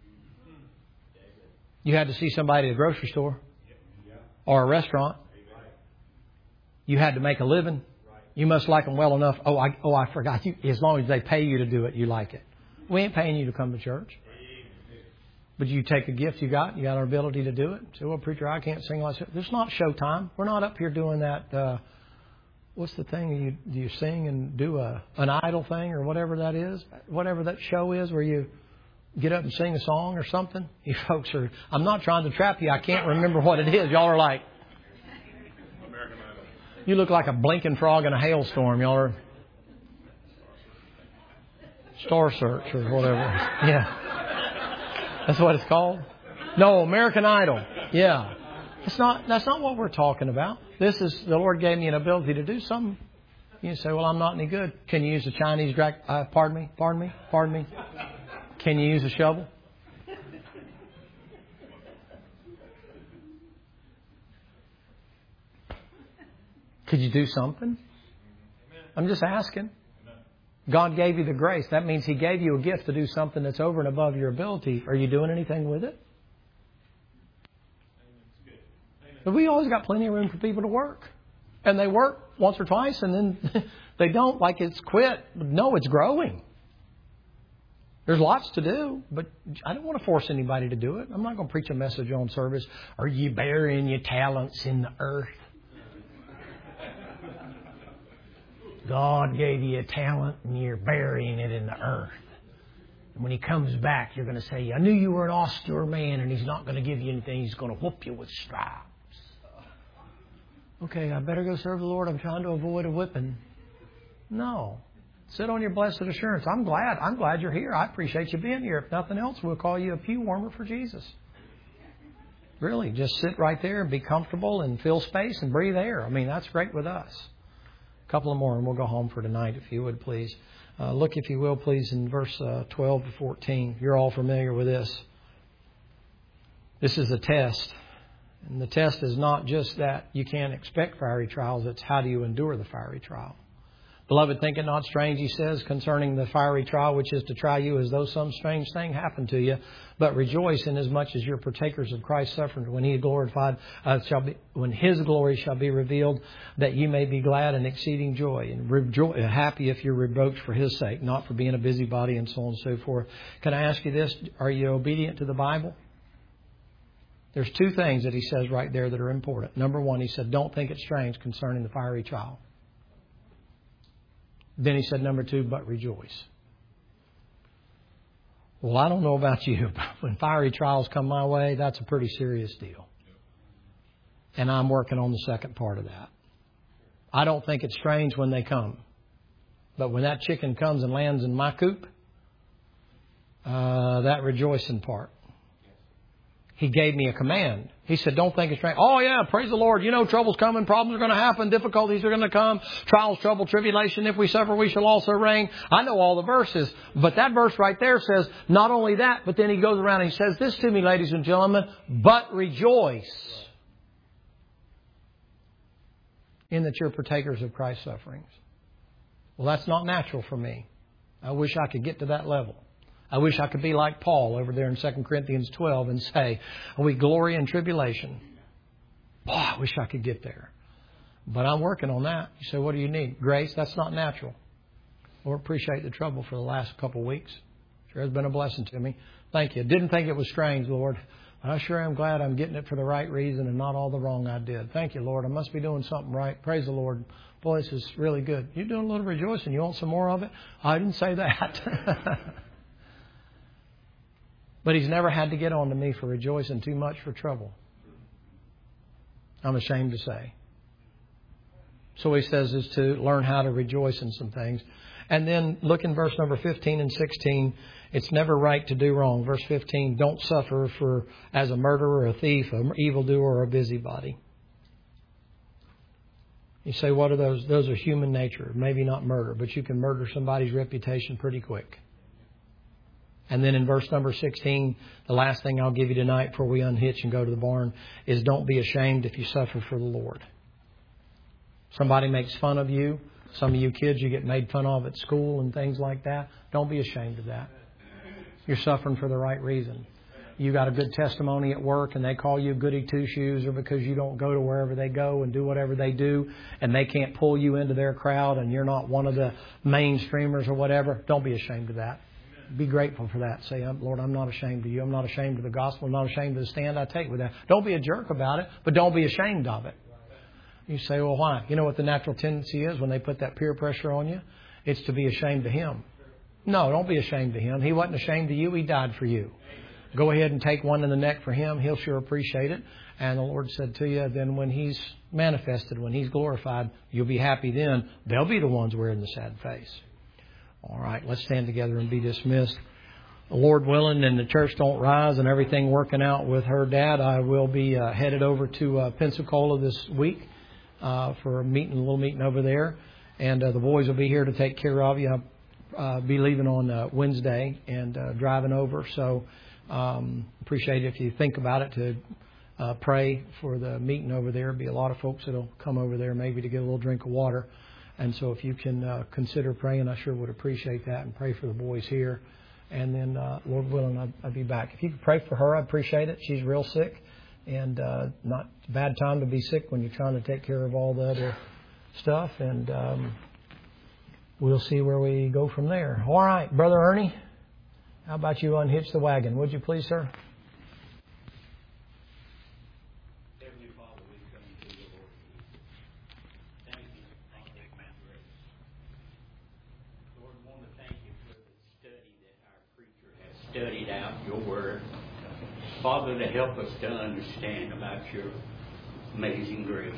You had to see somebody at a grocery store or a restaurant. You had to make a living. You must like them well enough. Oh, I, oh, I forgot. You, as long as they pay you to do it, you like it. We ain't paying you to come to church. But you take a gift you got, you got our ability to do it. Say, well, preacher, I can't sing like that. It's not showtime. We're not up here doing that. Uh, what's the thing you you sing and do a an idol thing or whatever that is, whatever that show is where you get up and sing a song or something. You folks are. I'm not trying to trap you. I can't remember what it is. Y'all are like. You look like a blinking frog in a hailstorm. Y'all are. Star Search or whatever. Yeah. That's what it's called? No, American Idol. Yeah. It's not, that's not what we're talking about. This is, the Lord gave me an ability to do something. You say, well, I'm not any good. Can you use a Chinese, dra- uh, pardon me, pardon me, pardon me. Can you use a shovel? Could you do something? I'm just asking. God gave you the grace. That means He gave you a gift to do something that's over and above your ability. Are you doing anything with it? But we always got plenty of room for people to work. And they work once or twice and then they don't, like it's quit. No, it's growing. There's lots to do, but I don't want to force anybody to do it. I'm not going to preach a message on service. Are you burying your talents in the earth? God gave you a talent and you're burying it in the earth. And when He comes back, you're going to say, I knew you were an austere man, and He's not going to give you anything. He's going to whoop you with stripes. Okay, I better go serve the Lord. I'm trying to avoid a whipping. No. Sit on your blessed assurance. I'm glad. I'm glad you're here. I appreciate you being here. If nothing else, we'll call you a pew warmer for Jesus. Really, just sit right there and be comfortable and fill space and breathe air. I mean, that's great with us. A couple of more and we'll go home for tonight, if you would, please. Uh, look, if you will, please, in verse uh, twelve to fourteen. You're all familiar with this. This is a test. And the test is not just that you can't expect fiery trials. It's how do you endure the fiery trial. Beloved, think it not strange, he says, concerning the fiery trial, which is to try you as though some strange thing happened to you. But rejoice inasmuch as you're partakers of Christ's suffering, when He glorified uh, shall be, when His glory shall be revealed, that you may be glad and exceeding joy and rejo- happy if you're rebuked for His sake, not for being a busybody and so on and so forth. Can I ask you this? Are you obedient to the Bible? There's two things that he says right there that are important. Number one, he said, don't think it strange concerning the fiery trial. Then he said, number two, but rejoice. Well, I don't know about you, but when fiery trials come my way, that's a pretty serious deal. And I'm working on the second part of that. I don't think it's strange when they come. But when that chicken comes and lands in my coop, uh, that rejoicing part. He gave me a command. He said, don't think it's strange. Oh, yeah, praise the Lord. You know, trouble's coming. Problems are going to happen. Difficulties are going to come. Trials, trouble, tribulation. If we suffer, we shall also reign. I know all the verses. But that verse right there says not only that, but then he goes around and he says this to me, ladies and gentlemen, but rejoice in that you're partakers of Christ's sufferings. Well, that's not natural for me. I wish I could get to that level. I wish I could be like Paul over there in Second Corinthians twelve and say, we glory in tribulation. Boy, I wish I could get there. But I'm working on that. You say, what do you need? Grace? That's not natural. Lord, appreciate the trouble for the last couple of weeks. Sure has been a blessing to me. Thank you. Didn't think it was strange, Lord. I sure am glad I'm getting it for the right reason and not all the wrong I did. Thank you, Lord. I must be doing something right. Praise the Lord. Boy, this is really good. You're doing a little rejoicing. You want some more of it? I didn't say that. But He's never had to get on to me for rejoicing too much for trouble. I'm ashamed to say. So He says is to learn how to rejoice in some things. And then look in verse number fifteen and sixteen. It's never right to do wrong. Verse fifteen, don't suffer for as a murderer, a thief, an evildoer, or a busybody. You say, what are those? Those are human nature. Maybe not murder, but you can murder somebody's reputation pretty quick. And then in verse number sixteen, the last thing I'll give you tonight before we unhitch and go to the barn is don't be ashamed if you suffer for the Lord. Somebody makes fun of you. Some of you kids, you get made fun of at school and things like that. Don't be ashamed of that. You're suffering for the right reason. You got a good testimony at work and they call you goody two-shoes, or because you don't go to wherever they go and do whatever they do and they can't pull you into their crowd and you're not one of the mainstreamers or whatever. Don't be ashamed of that. Be grateful for that. Say, Lord, I'm not ashamed of you. I'm not ashamed of the gospel. I'm not ashamed of the stand I take with that. Don't be a jerk about it, but don't be ashamed of it. You say, well, why? You know what the natural tendency is when they put that peer pressure on you? It's to be ashamed of Him. No, don't be ashamed of Him. He wasn't ashamed of you. He died for you. Go ahead and take one in the neck for Him. He'll sure appreciate it. And the Lord said to you, then when He's manifested, when He's glorified, you'll be happy then. They'll be the ones wearing the sad face. All right, let's stand together and be dismissed. Lord willing, and the church don't rise and everything working out with her dad, I will be uh, headed over to uh, Pensacola this week. Uh, for a meeting, a little meeting over there. And uh, the boys will be here to take care of you. I'll uh, be leaving on uh, Wednesday and uh, driving over. So um, appreciate it if you think about it to uh, pray for the meeting over there. There'll be a lot of folks that will come over there maybe to get a little drink of water. And so if you can uh, consider praying, I sure would appreciate that, and pray for the boys here. And then, uh, Lord willing, I'll, I'll be back. If you could pray for her, I'd appreciate it. She's real sick. And uh, not a bad time to be sick when you're trying to take care of all the other stuff. And um, we'll see where we go from there. All right, Brother Ernie, how about you unhitch the wagon? Would you please, sir? Heavenly Father, we come to you, Lord. Thank you for the grace. Lord, I want to thank you for the study that our preacher has studied out your word. Father, to help us to understand about your amazing grace.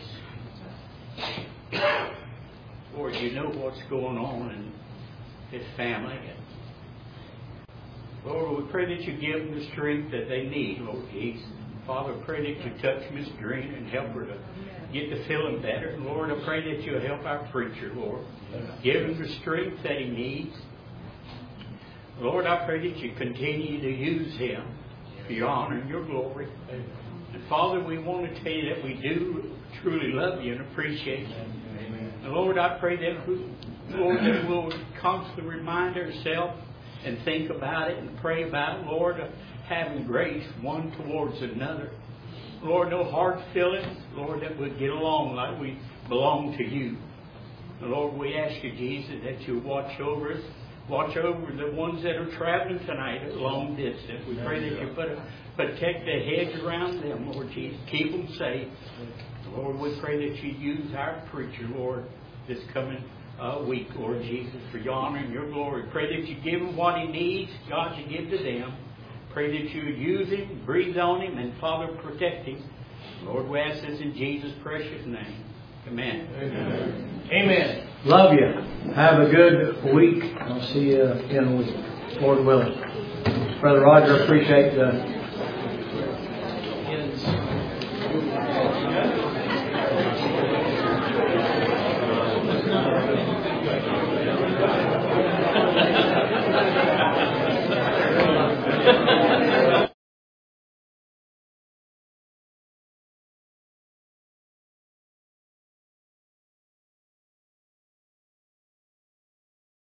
Lord, you know what's going on in his family. And Lord, we pray that you give them the strength that they need, Lord Jesus. Father, I pray that you touch Miss Green and help her to get to feeling better. And Lord, I pray that you'll help our preacher, Lord. Give him the strength that he needs. Lord, I pray that you continue to use him for your honor and your glory. And Father, we want to tell you that we do truly love you and appreciate you. And Lord, I pray that we, Lord, that we'll constantly remind ourselves and think about it and pray about it, Lord, having grace one towards another. Lord, no hard feelings, Lord, that we'll get along like we belong to you. And Lord, we ask you, Jesus, that you watch over us. Watch over the ones that are traveling tonight at long distance. We pray that you put a, protect the hedge around them, Lord Jesus. Keep them safe. Lord, we pray that you use our preacher, Lord, this coming uh, week, Lord Jesus, for your honor and your glory. Pray that you give him what he needs. God, you give to them. Pray that you use him, breathe on him, and Father, protect him. Lord, we ask this in Jesus' precious name. Amen. Amen. Amen. Love you. Have a good week. I'll see you in a week, Lord willing. Brother Roger, appreciate the